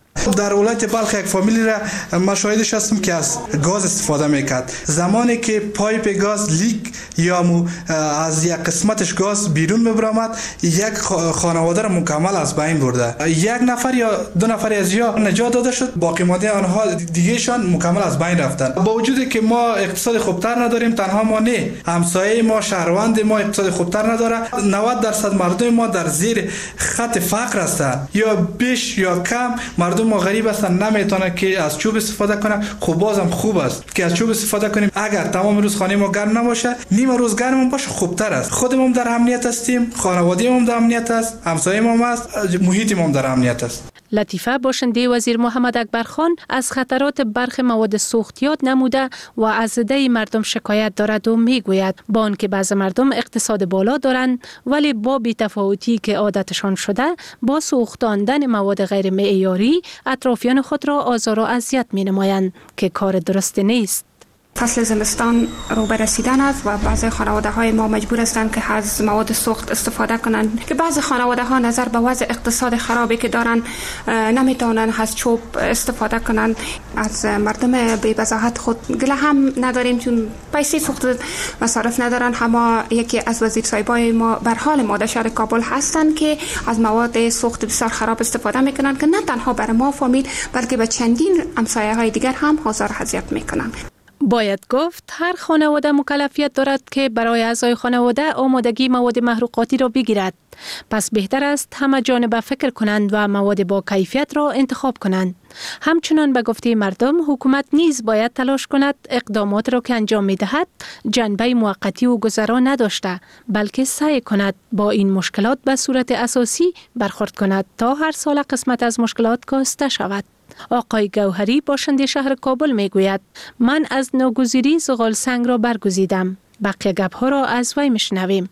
در ولایت بلخ یک فامیلی را ما شاهدش هستم که از گاز استفاده میکرد. زمانی که پایپ گاز لیک یا از یک قسمتش گاز بیرون میبرامد، یک خانواده را مکمل از بین برده. یک نفر یا دو نفر از یا نجات داده شد، باقی مانده آنها دیگهشان مکمل از بین رفتن. با وجودی که ما اقتصاد خوبتر نداریم، تنها ما نه، همسایه ما شهروند ما اقتصاد خوبتر نداره. 90% مردم ما در زیر خط فقر هستند، یا بیش یا کم مردم ما غریب هستن، نمیتونه که از چوب استفاده کنه. خب بازم خوب است که از چوب استفاده کنیم. اگر تمام روز خانه ما گرم نباشه، نیم روز گرم باشه خوبتر است. خودمون در امنیت هستیم، خانواده‌مون در امنیت است، همسایه‌مون است، محیطمون در امنیت است. لطیفه باشنده وزیر محمد اکبر خان از خطرات برخی مواد سوخت یاد نموده و از عده مردم شکایت دارد و میگوید با آنکه بعض مردم اقتصاد بالا دارند ولی با بی‌تفاوتی که عادتشان شده با سوختاندن مواد غیر معیاری اطرافیان خود را آزار و اذیت می‌نمایند که کار درست نیست. فصل زمستان رو به رسیدن است و بعضی خانواده های ما مجبور هستند که از مواد سوخت استفاده کنند که بعضی خانواده ها نظر به وضع اقتصاد خرابی که دارن نمیتونن از چوب استفاده کنند. از مردم بی وضاحت خود گله هم نداریم چون پیسه سوخت مصارف ندارن. همه یکی از وزیر صاحبای ما بر حال ما در شهر کابل هستند که از مواد سوخت بسیار خراب استفاده میکنند که نه تنها بر ما فامیل بلکه به چندین همسایه های دیگر هم آزار و اذیت میکنند. باید گفت هر خانواده مکلفیت دارد که برای اعضای خانواده آمادگی مواد محروقاتی را بگیرد. پس بهتر است همه جانبه فکر کنند و مواد با کیفیت را انتخاب کنند. همچنان به گفته مردم حکومت نیز باید تلاش کند اقدامات را که انجام می دهد جنبه موقتی و گذرا نداشته بلکه سعی کند با این مشکلات به صورت اساسی برخورد کند تا هر سال قسمت از مشکلات کاسته شود. آقای گوهری باشنده شهر کابل می گوید من از ناگزیری زغال سنگ را برگزیدم. بقیه گپ‌ها را از وی میشنویم.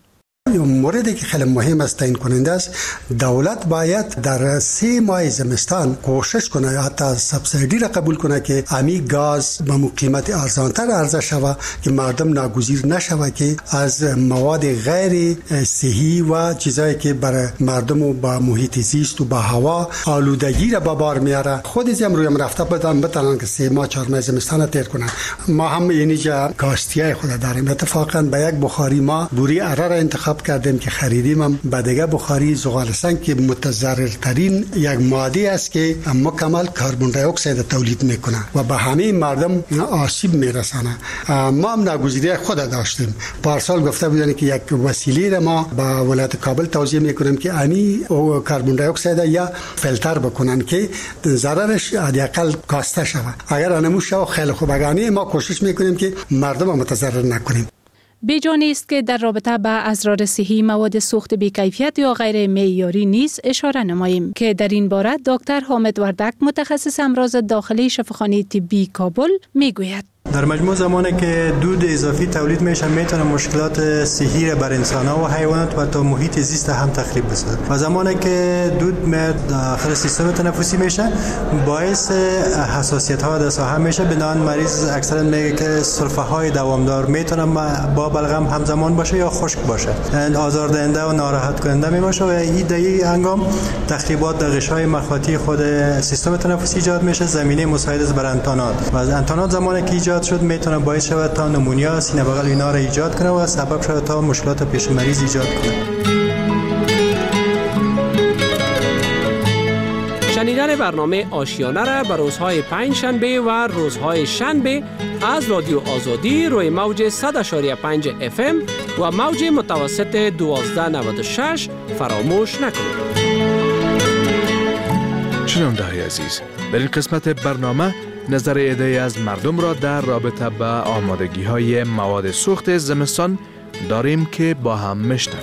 موردی که خیلی مهم است تعیین کننده است، دولت باید در 3 ماه زمستان کوشش کنه حتی سبسیدی را قبول کنه که امی گاز به قیمت ارزانتر عرضه شود که مردم ناگزیر نشود که از مواد غیر صحی و چیزایی که برای مردم و با محیط زیست و با هوا آلودگی را به بار میاره خودش هم روی رفته بتونن که 3 ماه 4 ماه زمستان تیر کنن. ما هم اینجا کاشتیای خود داریم. اتفاقا به یک بخاری ما بوری اره را انتخاب ثبت کردیم که خریدیم هم به دیگه بخاری زغال سنگ که متضررترین یک ماده است که مکمل کربن دی اکساید تولید میکنه و به همه مردم آسیب میرسانه. ما هم ناگزیری خود داشتیم. پارسال گفته بودن که یک وسیله را ما به ولایت کابل توزیع میکنیم که امی کربن دی اکساید یا فیلتر بکنن که ضررش حداقل کاسته شود. اگر انموش شو خیلی خوب، اگه ما کوشش میکنیم که مردم متضرر نکنیم. بی‌جای است که در رابطه با اسرار صحی مواد سوخت بی‌کیفیت یا غیر معیاری نیز اشاره نماییم که در این باره دکتر حامد وردک متخصص امراض داخلی شفاخانه طبی کابل میگوید. در مجموع زمانی که دود اضافی تولید میشه میتونه مشکلات صحی بر انسان‌ها و حیوانات و تا محیط زیست هم تخریب بسازه و زمانی که دود داخل سیستم تنفسی میشه باعث حساسیت‌ها در ساحه میشه. بنابراین مریض اکثرا میگه که سرفه‌های دوامدار میتونه با بلغم همزمان باشه یا خشک باشه، آزاردهنده و ناراحت کننده میباشه و این در این هنگام تخریبات در غشای مخاطی خود سیستم تنفسی ایجاد میشه، زمینه مساعد است بر انتانات و انتانات زمانی که ایجاد شد میتونه باعث شود تا نمونیا، سینه بغل اینا را ایجاد کنه و سبب شود تا مشکلات پیش مریض ایجاد کنه. شنیدن برنامه آشیانه را به روزهای پنج شنبه و روزهای شنبه از رادیو آزادی روی موج 100.5 FM و موج متوسط 1296 فراموش نکنید. شنونده‌های عزیز، در این قسمت برنامه نظر عده‌ای از مردم را در رابطه با آمادگی‌های مواد سوخت زمستان داریم که با هم میشنویم.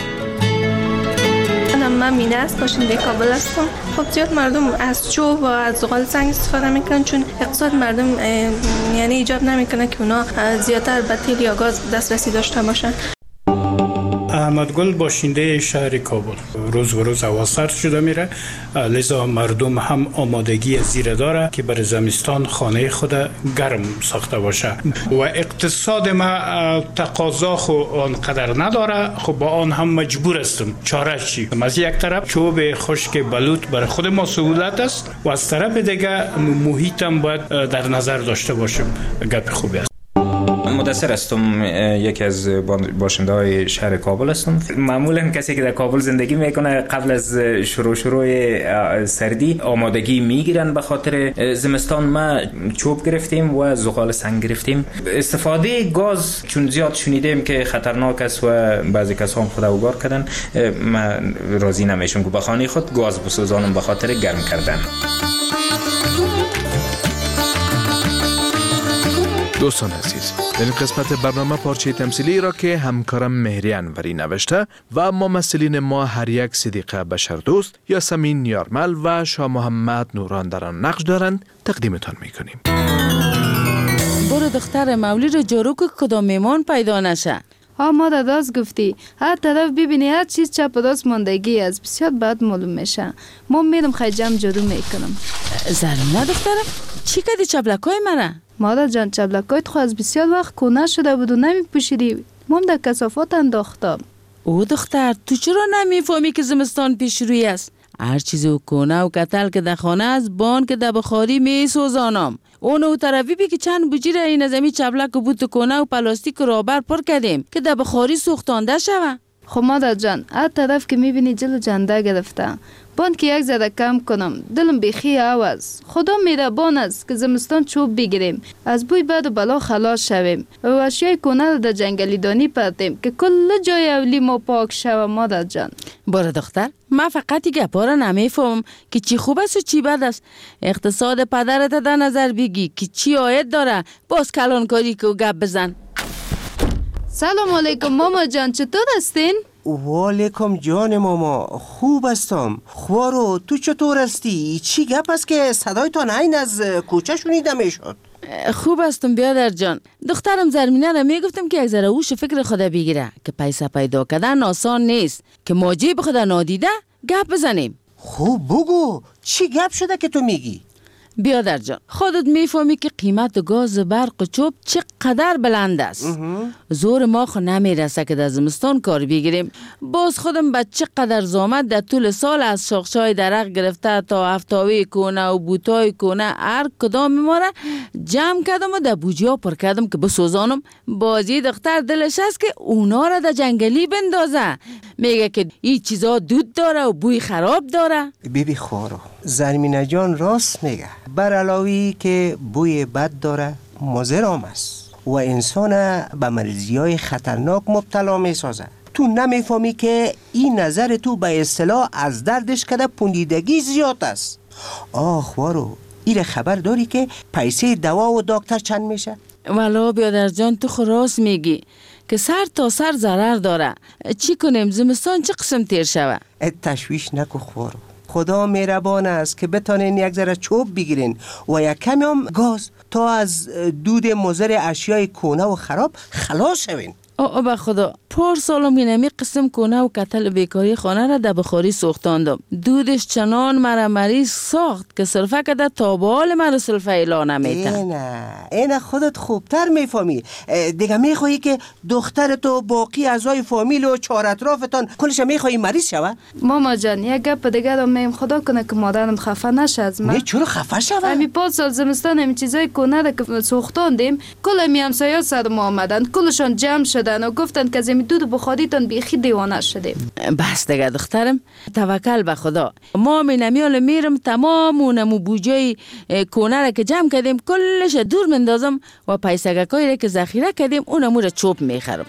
من مینه است، باشنده کابل هستم. خب زیاد مردم از چوب و از زغال سنگ استفاده میکنن چون اقتصاد مردم یعنی ایجاب نمیکنه که اونا زیادتر به تیل یا گاز دسترسی داشته باشن. احمد گل باشنده شهر کابل. روز به روز هوا سرد شده میره، لذا مردم هم آمادگی زیر داره که برای زمستان خانه خود گرم ساخته باشه و اقتصاد ما تقاضا خو آنقدر نداره. خب با آن هم مجبور هستم. چاره چی؟ از یک طرف چوب خشک بلوط برای خود ما سهولت است و از طرف دیگه محیط هم باید در نظر داشته باشیم. گپ خوبی است. مدثر هستم، یکی از باشنده شهر کابل هستم. معمولا کسی که در کابل زندگی میکنه قبل از شروع سردی آمادگی میگیرن به خاطر زمستان. ما چوب گرفتیم و زغال سنگ گرفتیم. استفاده گاز چون زیاد شنیدیم که خطرناک است و بعضی کسان خود اوگار کردن، ما راضی نمیشم که به خانه خود گاز بسوزانم به خاطر گرم کردن. دوستان عزیز، در این قسمت برنامه پارچه تمثیلی را که همکارم مهری انوری نوشته و ممثلین ما هر یک صدیقه بشردوست، یاسمین یارمل و شاه محمد نوران در آن نقش دارند تقدیمتان میکنیم. برو دختر مولی رو جارو که کدام میمان پیدا نشه. مادر داست گفتی هر طرف ببینی هر چیز چپ و داست ماندگی است، بسیار بد معلوم میشه. ما میرم خیجم جارو میکنم. زرینه دخترم چی کردی چبلکای منه؟ مادر جان چبلکایت خو از بسیار وقت کونه شده بود و نمیپوشیدی. مام در کثافات انداختم. او دختر تو چرا نمیفهمی که زمستان پیش روی است؟ هر چیزو کونه و کتل که در خانه است بان که در بخاری میسوزانم. اونو طرفی بی که چند بوجی را این ازمی چبلک و بوت کونه و پلاستیک و رابر پر کردیم که در بخاری سوختانده شوه. خب مادر جان هر طرف که میبینی جلو جنده گرفته. بان که یک زده کم کنم دلم بیخی عوض. خدا مهربان است که زمستان چوب بگیریم، از بوی بد و بلا خلاص شویم و اشیای کهنه را در جنگلی دانی پرتیم که کل جای اولی ما پاک شوه. مادر جان باره دختر، من فقط این گپا را نمیفهم که چی خوب است و چی بد است. اقتصاد پدرت در نظر بگی که چی عاید داره، باز کلانکاری که گپ بزن. سلام علیکم ماما جان، چطور هستین؟ و علیکم جان ماما، خوب هستم. خوارو تو چطور هستی؟ چی گپ است که صدایتان این از کوچه شنیده میشد؟ خوب هستم بیادر جان. دخترم زرمینه را میگفتم که یک ذره هوش فکر خدا بگیره که پیسه پیدا کردن آسان نیست، که ما جیب خدا نادیده گپ بزنیم. خوب بگو چی گپ شده که تو میگی؟ بیادر جان، خودت میفهمی که قیمت گاز برق و چوب چقدر بلند است. زور ما خو نمیرسه که در زمستان کار بگیریم. باز خودم به چقدر زحمت در طول سال از شاخشای درخت گرفته تا هفتاوی کونه و بوتای کونه هر کدام ما را جمع کردم و در بوجیا پر کردم که بسوزانم. بازی دختر دلش است که اونا را در جنگلی بندازه. میگه که این چیزا دود داره و بوی خراب داره. بیبی خوارو، زرمینه جان راست میگه. بر علاوه که بوی بد داره مضر است و انسان به مریضی‌های خطرناک مبتلا میسازه. تو نمیفهمی که این نظر تو به اصطلاح از دردش کده پوندیدگی زیاد است. خوارو، این خبر داری که پیسه دوا و دکتر چند میشه؟ والا بیادر جان، تو خو راست میگی که سر تا سر ضرر داره. چی کنیم؟ زمستان چه قسم تیر شوه؟ تشویش نکو خوارو، خدا مهربان است که بتانین یک ذره چوب بگیرین و یک کمی هم گاز تا از دود مضر اشیای کونه و خراب خلاص شوین. به خدا، پارسالم اینمی قسم کنه و کتل بیکاری خانه را در بخاری سوختاندم. دودش چنان مرا مریض ساخت که صرفه کده تا بال مرا صرفه ایلا نمیتن. اینه خودت خوبتر میفهمی. دیگه میخوایی که دخترت و باقی اعضای فامیل و چهار اطرافتان کلش میخوایی مریض شوه؟ ماما جان، یک گپ دیگه دارم، میم خدا کنه که مادرم خفه نشه از من. چرا خفه شوه؟ همی 5 سال زمستان همی چیزای کنه را که سوختاندیم، کل همی همسایه‌ها سرم آمدن، کلشان جمع شدن و گفتن که زمین دود بخوادیتان بیخی دیوانه شدیم. بس دیگه دخترم، توکل به خدا. ما نمیال میرم تمام اونمو بوجای کونه را که جمع کردیم کلش دور مندازم و پیسگکایی را که ذخیره کردیم اونمو را چوب میخرم.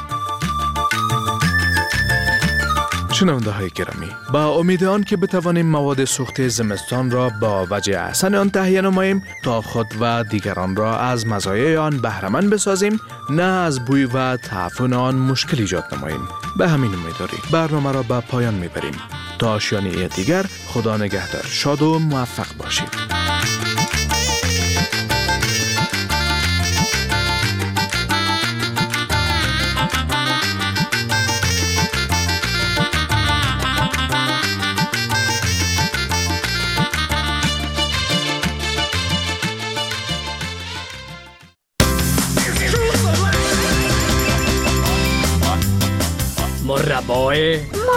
شنونده های گرامی، با امید آن که بتوانیم مواد سوخت زمستان را با وجه احسن آن تهیه نماییم تا خود و دیگران را از مزایای آن بهره‌مند بسازیم، نه از بوی و تعفن آن مشکل ایجاد نماییم. به همین امیدواری برنامه را به پایان میبریم. تا آشیانه دیگر، خدا نگهدار، شاد و موفق باشید. مربای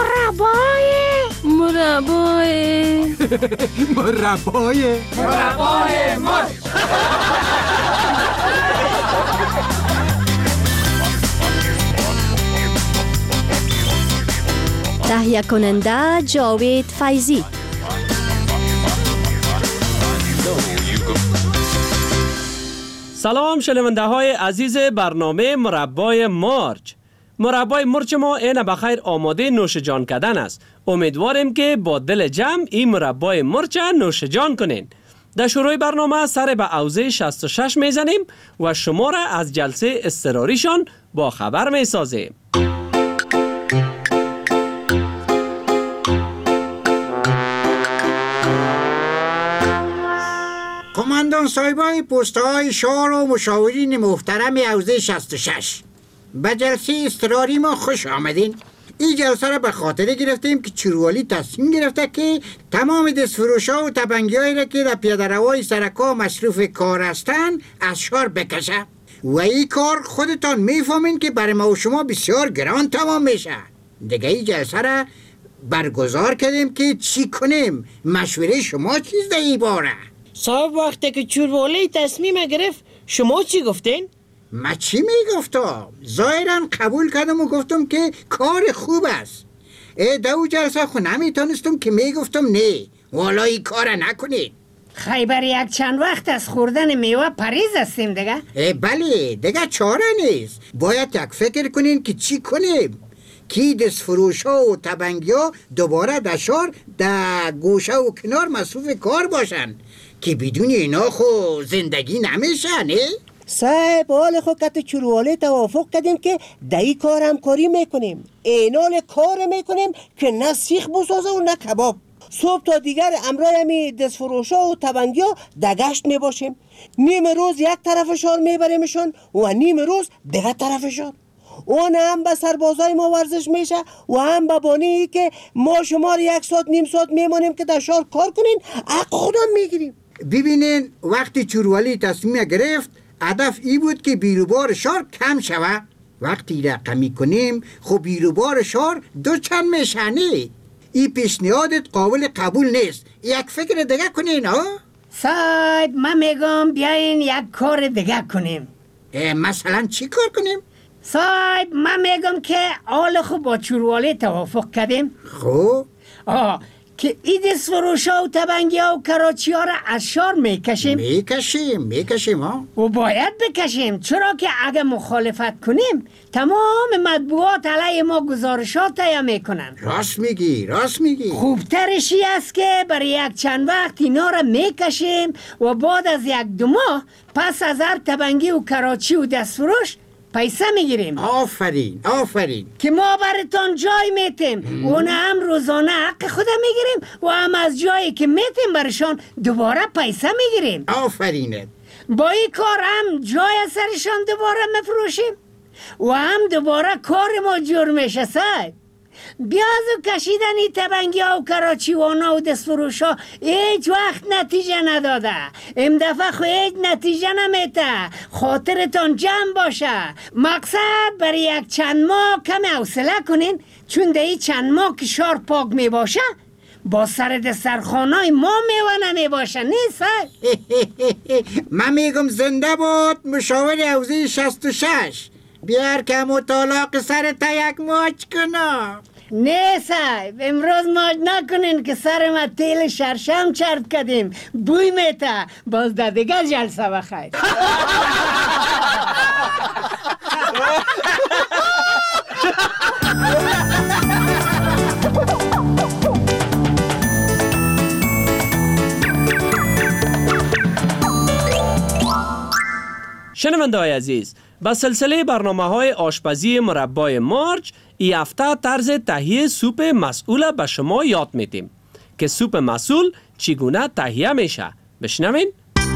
مر. تهیه کننده جاوید فیضی. سلام شنونده های عزیز برنامه مربای مرچ. مربای مرچ ما اینه بخیر آماده نوش جان کردن است. امیدواریم که با دل جمع این مربای مرچ نوش جان کنین. در شروع برنامه سر به اوزه 66 میزنیم و شما را از جلسه اضطراریشان با خبر میسازیم. کماندان صاحبای پست‌های شهر و مشاورین محترم حوزه 66، به جلسه اضطراری ما خوش آمدین. این جلسه را به خاطر گرفتیم که چرووالی تصمیم گرفته که تمام دستفروش‌ها و تبنگی‌هایی را که در پیاده‌روهای سرکا مصروف کار هستند از شهر بکشه و این کار خودتان میفهمین که برای ما و شما بسیار گران تمام میشه. دیگه این جلسه را برگزار کردیم که چی کنیم. مشوره شما چیز در این باره؟ صاحب وقتی که چرووالی تصمیم گرفت شما چی گفتین؟ ما چی میگفتم؟ ظاهرا قبول کردم و گفتم که کار خوب است. دو جلسه خو نمیتونستم که میگفتم نه والا این کار نکنید. خیبر یک چند وقت از خوردن میوه پریز هستیم دیگه. بله دیگه چاره نیست. باید یک فکر کنین که چی کنیم. کی دست فروش ها و تبنگی ها دوباره در شهر در گوشه و کنار مصروف کار باشن که بدون اینا خو زندگی نمیشه نه؟ صاحب حال خود که چرووالی توافق کردیم که در این کار همکاری میکنیم. اینال کار میکنیم که نه سیخ بسازه و نه کباب. صبح تا دیگر امرای همی دستفروشا و تبنگی ها دگشت میباشیم. نیم روز یک طرف شهر میبریمشون و نیم روز دیگر طرف شهر. اون هم به سربازای ما ورزش میشه و هم به بانی که ما شما 1 ساعت نیم ساعت میمانیم که در شهر کار کنین حق خودم میگیریم. ببینین وقتی چوروالی تصمیم گرفت هدف ای بود که بیروبار شار کم شوه. وقتی رقمی کنیم خب بیروبار شار 2 چند میشنه. ای پیشنهادت قابل قبول نیست. یک فکر دیگه کنین ها؟ صاحب من میگم بیاین یک کار دیگه کنیم. مثلا چی کار کنیم؟ صاحب من میگم که حال خوب با چوروالی توافق کردیم. خب که ای دست فروشا و تبنگی ها و کراچی ها را از شار میکشیم. میکشیم ها. و باید بکشیم، چرا که اگه مخالفت کنیم تمام مطبوعات علیه ما گزارشات تهیه میکنن. راست میگی. خوبترشی است که برای یک چند وقت اینا را میکشیم و بعد از 1-2 ماه پس از هر تبنگی و کراچی و دست فروش پیسه میگیریم. آفرین که ما براتون جای میتیم و نه هم روزانه حق خود میگیریم و هم از جایی که میتیم برشان دوباره پیسه میگیریم. آفرینه. با این کار هم جای سرشان دوباره مفروشیم و هم دوباره کار ما جور میشه. صاحب بیازو کشیدنی تبنگی ها و کراچی وانا و دستفروش ها هیچ وقت نتیجه نداده. ام دفعه خو هیچ نتیجه نمیته. خاطرتان جمع باشه. مقصد برای 1 چند ماه کم حوصله کنین، چون در این چند ماه که شار پاک می باشه با سر دسترخوانای ما میوه نمی باشه. نیست؟ من میگم زنده باد مشاور حوزه 66. بیار که مطالعه سر تا یک ماچ کنه. نه صاحب امروز ماچ نکنین که سر ما تیل شرشم چرب کردیم، بوی میته. باز در دیگه جلسه بخیر. شنونده های عزیز، با سلسله برنامه‌های آشپزی مربای مارچ ای هفته طرز تهیه سوپ مسئول به شما یاد میدیم که سوپ مسئول چگونه تهیه میشه. بشنوین.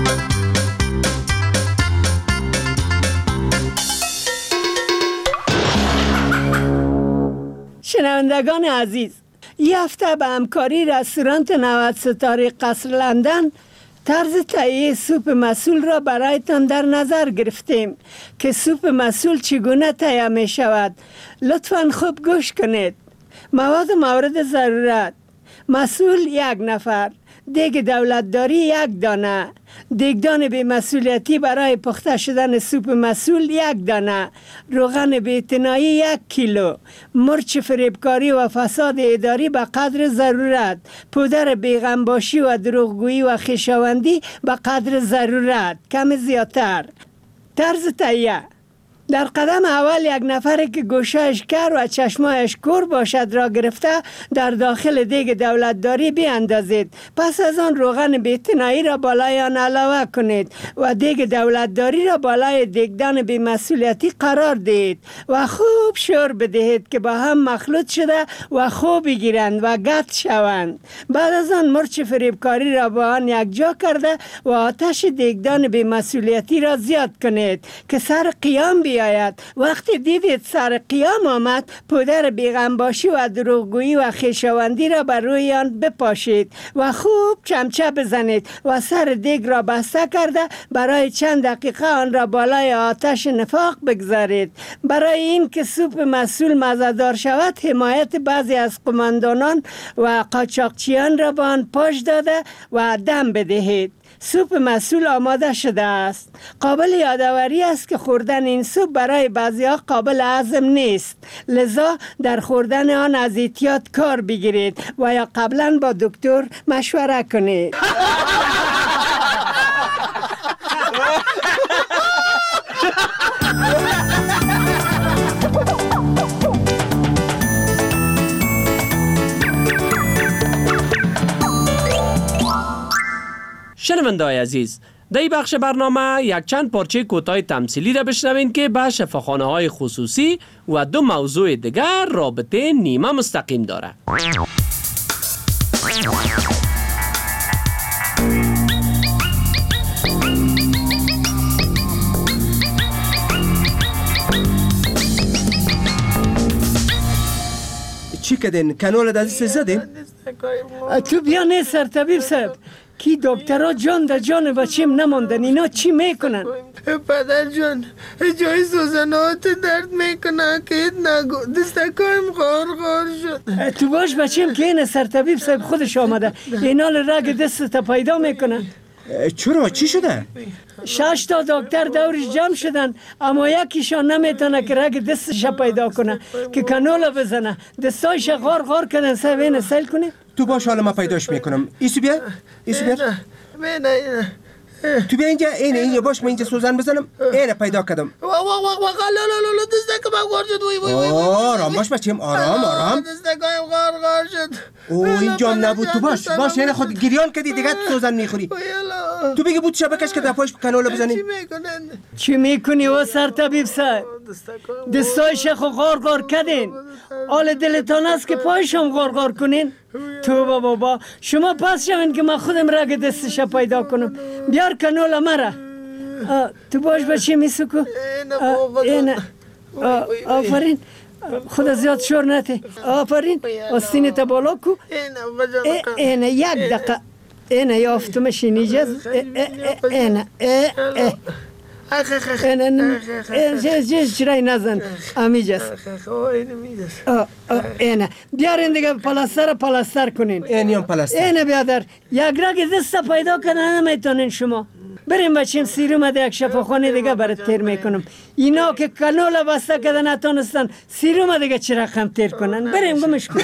شنوندگان عزیز، ای هفته به همکاری رستوران 90 ستاره قصر لندن طرز تهیه سوپ مسئول را برایتان در نظر گرفتیم که سوپ مسئول چگونه تهیه می شود. لطفاً خوب گوش کنید. مواد مورد ضرورت: مسئول 1 نفر، دیگ دولتداری 1 دانه، دیگدان بی مسئولیتی برای پخته شدن سوپ مسئول 1 دانه، روغن بی‌اعتنایی 1 کیلو، مرچ فریبکاری و فساد اداری به قدر ضرورت، پودر بیغمباشی و دروغگویی و خویشاوندی به قدر ضرورت، کم زیادتر. طرز تهیه: در قدم اول 1 نفر که گوشهش کر و چشمایش کور باشد را گرفته در داخل دیگ دولتداری بیاندازید. پس از آن روغن بی‌اعتنایی را بالای آن علاوه کنید و دیگ دولتداری را بالای دیگدان بی‌مسئولیتی قرار دهید و خوب شور بدهید که با هم مخلوط شده و خوب بگیرند و گت شوند. بعد از آن مرچ فریبکاری را با آن یک جا کرده و آتش دیگدان بی‌مسئولیتی را زیاد کنید که سر قیام بیاید. وقتی دیدید سر قیام آمد، پودر بیغمباشی و دروغگویی و خویشاوندی را بر روی آن بپاشید و خوب چمچه بزنید و سر دیگ را بسته کرده برای چند دقیقه آن را بالای آتش نفاق بگذارید. برای این که سوپ مسئول مزه‌دار شود، حمایت بعضی از قماندانان و قاچاقچیان را با آن پاش داده و دم بدهید. سوپ مسئول آماده شده است. قابل یادآوری است که خوردن این سوپ برای بعضی‌ها قابل هضم نیست، لذا در خوردن آن از احتیاط کار بگیرید و یا قبلا با دکتر مشوره کنید. شنونده‌های عزیز، در این بخش برنامه یک چند پارچه کوتاه تمثیلی را بشنوین که به شفاخانه‌های خصوصی و 2 موضوع دیگر رابطه نیمه مستقیم داره. چی کردین؟ کانال عزیز زدین؟ تو بیا نه سر طبیب صاحب. کی دکترها جان در جان بچیم نماندن، اینا چی میکنن؟ پدر جان جای سوزنات درد میکنه که نگو، دستکایم غار شد. تو باش بچیم که این سرطبیب صاحب خودش آمده، اینا رگ دست تا پیدا میکنن. چرا چی شده؟ 6 تا دکتر دورش جمع شدن، اما یکیشان نمیتونه که رگ دستش پیدا کنه که کانولا بزنه. دستایش غار کردن. صاحب این سیل کنه. تو باش حالا ما پیداش میکنم. ایسو بیا. نه. تو بیا اینجا. اینجا باش، من اینجا سوزن بزنم. اینه پیدا کردم. لا دستکم غار شد. آرام باش بچیم، آرام. دستکم غار شد. اینجا نبود. تو باش یعنی خود گریان کردی دیگه سوزن میخوری. تو بگی بود شبکش که دپاش کانولا بزنی. چی میکنی و سرطبیب صاحب؟ دستایش خو غار کردین. آل دلتان است که پایشم غار کنین. تو بابا شما پس شوین که من خودم رگ دستش پیدا کنم. بیار کانولا مرا. تو باش بچی میسکو. اینه آفرین. خدا زیاد شور نته. آفرین. آستین تا بالا کو. اینه یک دقیقه. اینه یافتمش اینجا. اینه چرای نزن امیجاست. اینه بیارین دیگه پلاستر کنین. اینه بیادر یک رگ دست پیدا کنن نمیتونین شما. بریم بچیم سیروم ده یک شفاخانه دیگه برات تیر میکنم. اینا که کانولا بسته کردن نتونستن سیروم دیگه چه رقم تیر کنن. بریم گمش کن.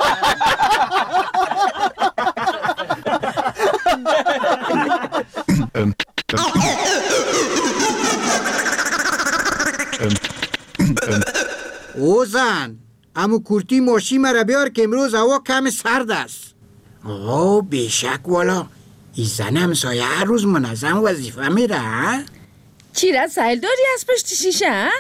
اوزن امو کورتی ماشی مرا بیار که امروز هوا کم سرد است. بیشک والا این زن همسایه هر روز منظم وظیفه میره. چی را سایل داری از پشت شیشه؟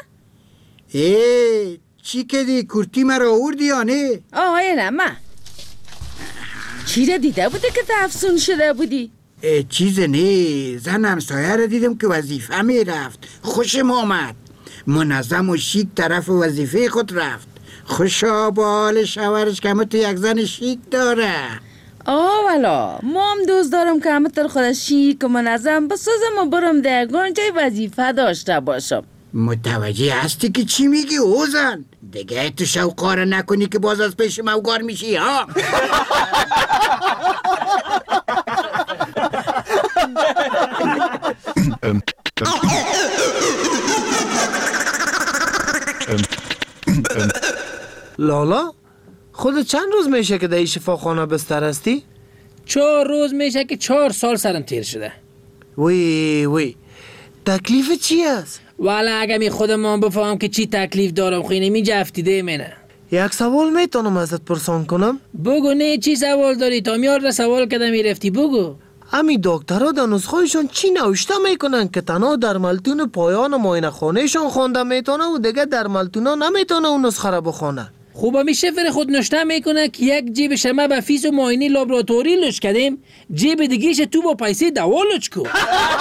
چی کدی کورتی مرا آوردی یا نه؟ اینه ما چی را دیده بوده که افسون شده بودی؟ چیز نه، زن همسایه را دیدم که وظیفه میرفت. خوشم آمد، منظم و شیک طرف وظیفه خود رفت. خوشا با حال شوهرش که همه تو یک زن شیک داره. والا ما هم دوست دارم که همه تر خود شیک و منظم بسازم و برم درگان جای وظیفه داشته باشم. متوجه هستی که چی میگی اوزن؟ دیگه تو شوقاره نکنی که باز از پیش موگار میشی ها. لالا خودت چند روز میشه که در شفاخانه بستر هستی؟ 4 روز میشه که 4 سال سرم تیر شده. وی تکلیف چی است؟ والا اگه می خودم بفهم که چی تکلیف دارم خیلی می جفتیده منه. یک سوال میتونم ازت پرسان کنم؟ بگو. نه چی سوال داری؟ تا میار را سوال کده میرفتی. بگو. امی دکترها در نسخه‌شون چی نوشته میکنن که تنها در ملتون پایان معاینه خانهشون خوانده میتونه و دیگه در ملتونا نمیتونه اون نسخه را بخونه؟ خوبا می شفر خود نشته میکنه که یک جیب شما به فیس و معاینه لابراتوری لش کردیم، جیب دیگیش تو با پیسه دوا لچ کو.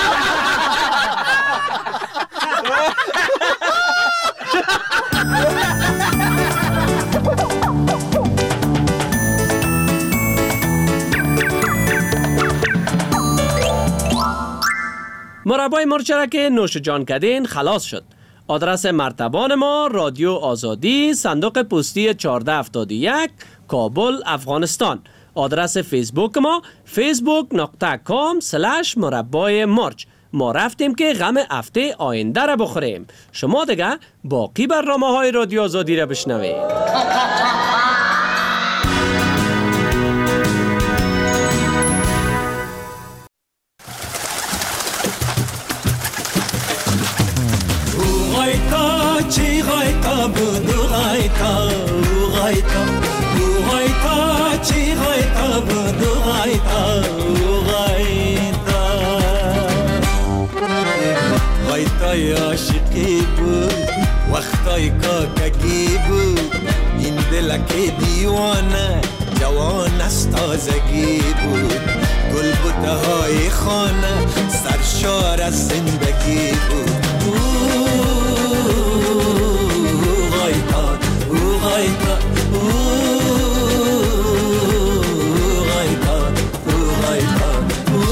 مربای مرچ که نوش جان کردین خلاص شد. آدرس مرتبان ما رادیو آزادی، صندوق پستی 1471 کابل افغانستان. آدرس فیسبوک ما facebook.com/مربای مرچ. ما رفتیم که غم هفته آینده را بخوریم. شما دیگه باقی برنامه‌های رادیو آزادی را بشنوید. چی غایتا بود غایتا غایتا غایتا چی غایتا بود غایتا غایتا غایتای عاشقی بود وقتای کاکگی بود این دلک دیوانه جوان از تازگی بود گل بوته های خانه سرشار از زندگی بود غایتا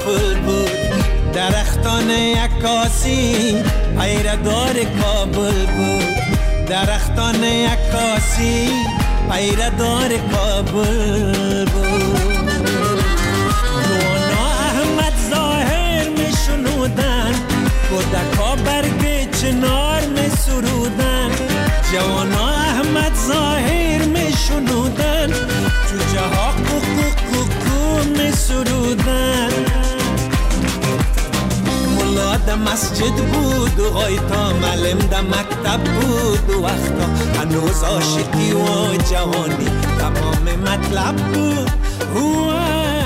کابل بود درختان عکاسی پیردار کابل بود درختان عکاسی پیردار کابل بود نوانا احمد ظاهر می شنودن کودکا برگ چنار می سرودن جوانا احمد ظاهر می شنودن جوجه ها کوکو می سرودن ملا ده مسجد بود و غایتا معلم ده مکتب بود و وقتا هنوز عاشقی و جوانی تمام مطلب بود